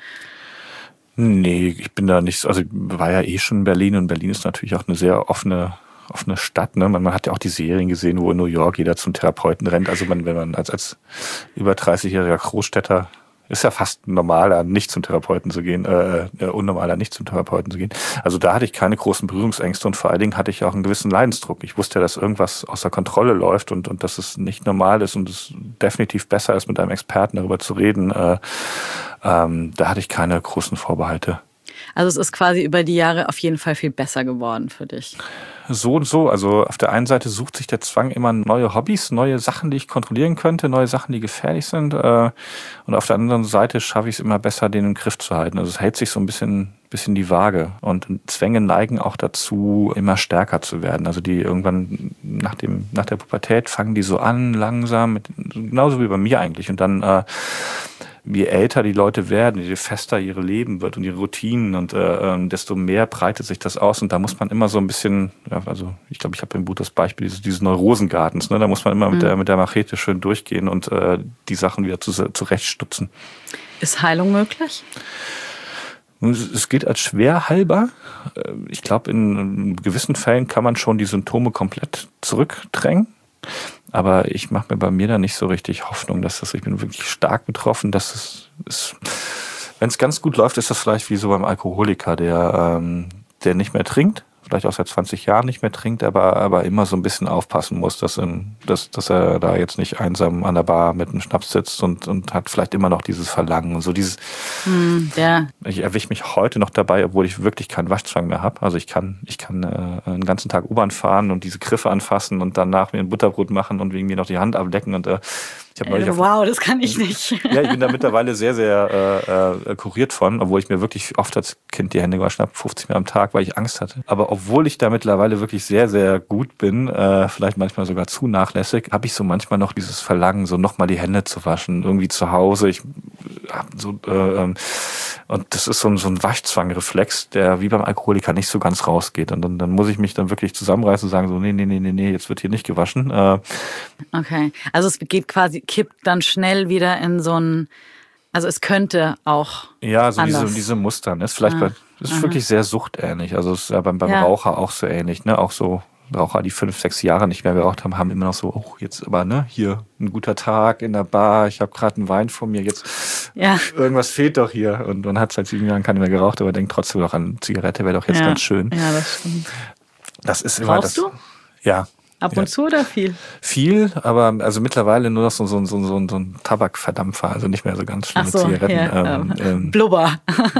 Nee, ich bin da nicht, also ich war ja schon in Berlin und Berlin ist natürlich auch eine sehr offene Stadt. Ne? Man hat ja auch die Serien gesehen, wo in New York jeder zum Therapeuten rennt. Also wenn man als über 30-jähriger Großstädter ist ja fast normaler, nicht zum Therapeuten zu gehen, unnormaler, nicht zum Therapeuten zu gehen. Also da hatte ich keine großen Berührungsängste und vor allen Dingen hatte ich auch einen gewissen Leidensdruck. Ich wusste ja, dass irgendwas außer Kontrolle läuft und dass es nicht normal ist und es definitiv besser ist, mit einem Experten darüber zu reden. Da hatte ich keine großen Vorbehalte.
Also es ist quasi über die Jahre auf jeden Fall viel besser geworden für dich.
So und so. Also auf der einen Seite sucht sich der Zwang immer neue Hobbys, neue Sachen, die ich kontrollieren könnte, neue Sachen, die gefährlich sind. Und auf der anderen Seite schaffe ich es immer besser, den im Griff zu halten. Also es hält sich so ein bisschen die Waage. Und Zwänge neigen auch dazu, immer stärker zu werden. Also die irgendwann nach der Pubertät fangen die so an, langsam, genauso wie bei mir eigentlich. Und dann je älter die Leute werden, je fester ihre Leben wird und ihre Routinen und desto mehr breitet sich das aus. Und da muss man immer so ein bisschen, also ich glaube, ich habe im Buch das Beispiel dieses Neurosengartens, ne? Da muss man immer mit der Machete schön durchgehen und die Sachen wieder zurechtstutzen.
Ist Heilung möglich?
Es geht als schwer heilbar. Ich glaube, in gewissen Fällen kann man schon die Symptome komplett zurückdrängen. Aber ich mache mir bei mir da nicht so richtig Hoffnung, ich bin wirklich stark betroffen, dass wenn es ganz gut läuft, ist das vielleicht wie so beim Alkoholiker, der nicht mehr trinkt, vielleicht auch seit 20 Jahren nicht mehr trinkt, aber immer so ein bisschen aufpassen muss, dass er da jetzt nicht einsam an der Bar mit einem Schnaps sitzt und hat vielleicht immer noch dieses Verlangen und so dieses. Ich erwische mich heute noch dabei, obwohl ich wirklich keinen Waschzwang mehr habe. Also ich kann den ganzen Tag U-Bahn fahren und diese Griffe anfassen und danach mir ein Butterbrot machen und wegen mir noch die Hand ablecken und
wow, das kann ich nicht.
Ja, ich bin da mittlerweile sehr, sehr kuriert von, obwohl ich mir wirklich oft als Kind die Hände gewaschen habe, 50 Mal am Tag, weil ich Angst hatte. Aber obwohl ich da mittlerweile wirklich sehr, sehr gut bin, vielleicht manchmal sogar zu nachlässig, habe ich so manchmal noch dieses Verlangen, so nochmal die Hände zu waschen, irgendwie zu Hause. Und das ist so ein Waschzwangreflex, der wie beim Alkoholiker nicht so ganz rausgeht. Und dann muss ich mich dann wirklich zusammenreißen und sagen so, nee, jetzt wird hier nicht gewaschen.
Okay, also es kippt dann schnell wieder in so ein, also es könnte auch
ja, so
anders.
diese Muster. Ne? Ist wirklich sehr suchtähnlich. Also es ist ja beim Raucher auch so ähnlich. Ne? Auch so Raucher, die 5, 6 Jahre nicht mehr geraucht haben, haben immer noch so, oh, jetzt aber, ne, hier ein guter Tag in der Bar, ich habe gerade einen Wein vor mir, jetzt irgendwas fehlt doch hier. Und man hat seit 7 Jahren keine mehr geraucht, aber denkt trotzdem noch an Zigarette, wäre doch jetzt ganz schön.
Ja, das stimmt.
Das ist immer
Rauchst du?
Ja.
Ab und zu oder viel?
Viel, aber also mittlerweile nur noch so ein Tabakverdampfer, also nicht mehr so ganz schlimme Zigaretten.
Ja, Blubber.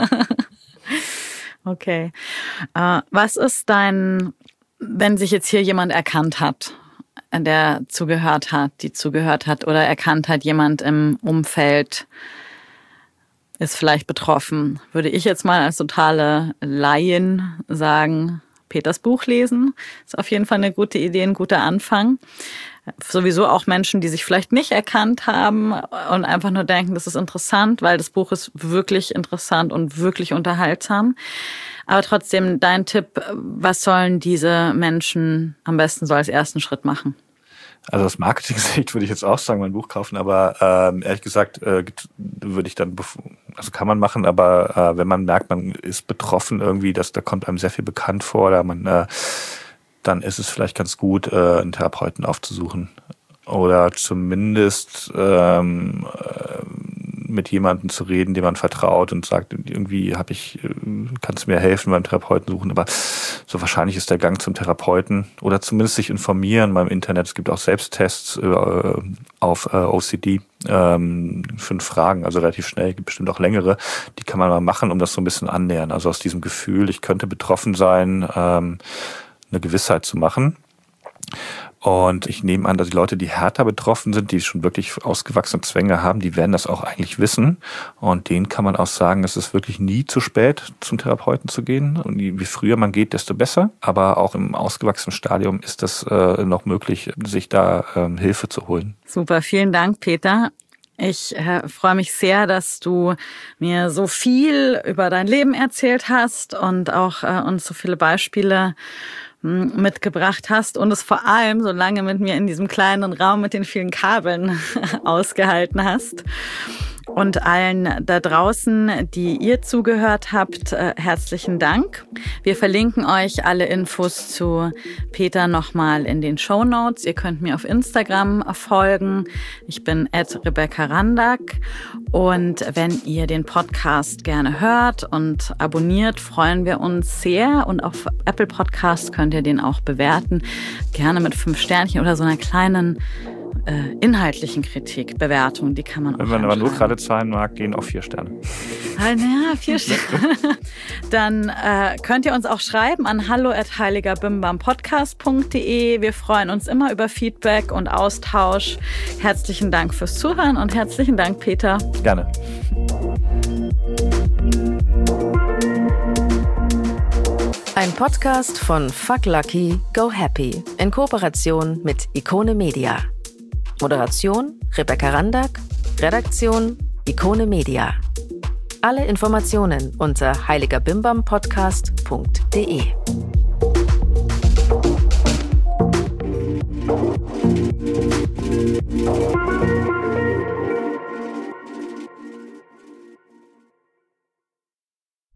Okay. Was ist wenn sich jetzt hier jemand erkannt hat, der zugehört hat, die zugehört hat oder erkannt hat, jemand im Umfeld ist vielleicht betroffen, würde ich jetzt mal als totale Laien sagen, Peters Buch lesen. Ist auf jeden Fall eine gute Idee, ein guter Anfang. Sowieso auch Menschen, die sich vielleicht nicht erkannt haben und einfach nur denken, das ist interessant, weil das Buch ist wirklich interessant und wirklich unterhaltsam. Aber trotzdem dein Tipp, was sollen diese Menschen am besten so als ersten Schritt machen?
Also aus Marketing-Sicht würde ich jetzt auch sagen, mein Buch kaufen, aber ehrlich gesagt würde ich dann, also kann man machen, aber wenn man merkt, man ist betroffen irgendwie, da kommt einem sehr viel bekannt vor, oder dann ist es vielleicht ganz gut, einen Therapeuten aufzusuchen oder zumindest mit jemandem zu reden, dem man vertraut und sagt, irgendwie kannst du mir helfen beim Therapeuten suchen, aber so wahrscheinlich ist der Gang zum Therapeuten oder zumindest sich informieren beim Internet. Es gibt auch Selbsttests auf OCD, 5 Fragen, also relativ schnell, gibt bestimmt auch längere, die kann man mal machen, um das so ein bisschen annähern. Also aus diesem Gefühl, ich könnte betroffen sein, eine Gewissheit zu machen. Und ich nehme an, dass die Leute, die härter betroffen sind, die schon wirklich ausgewachsene Zwänge haben, die werden das auch eigentlich wissen. Und denen kann man auch sagen, es ist wirklich nie zu spät, zum Therapeuten zu gehen. Und je früher man geht, desto besser. Aber auch im ausgewachsenen Stadium ist das noch möglich, sich da Hilfe zu holen.
Super, vielen Dank, Peter. Ich freue mich sehr, dass du mir so viel über dein Leben erzählt hast und auch uns so viele Beispiele mitgebracht hast und es vor allem so lange mit mir in diesem kleinen Raum mit den vielen Kabeln ausgehalten hast. Und allen da draußen, die ihr zugehört habt, herzlichen Dank. Wir verlinken euch alle Infos zu Peter nochmal in den Shownotes. Ihr könnt mir auf Instagram folgen. Ich bin @RebeccaRandack. Und wenn ihr den Podcast gerne hört und abonniert, freuen wir uns sehr. Und auf Apple Podcasts könnt ihr den auch bewerten. Gerne mit 5 Sternchen oder so einer kleinen inhaltlichen Kritik, Bewertung, die kann man auch
Wenn man aber nur gerade zahlen mag, gehen auch 4 Sterne.
Ja, 4 Sterne. Dann könnt ihr uns auch schreiben an hallo@heiligerbimbampodcast.de. Wir freuen uns immer über Feedback und Austausch. Herzlichen Dank fürs Zuhören und herzlichen Dank, Peter.
Gerne.
Ein Podcast von Fuck Lucky, Go Happy in Kooperation mit Ikone Media. Moderation Rebecca Randack, Redaktion Ikone Media. Alle Informationen unter heiligerbimbampodcast.de.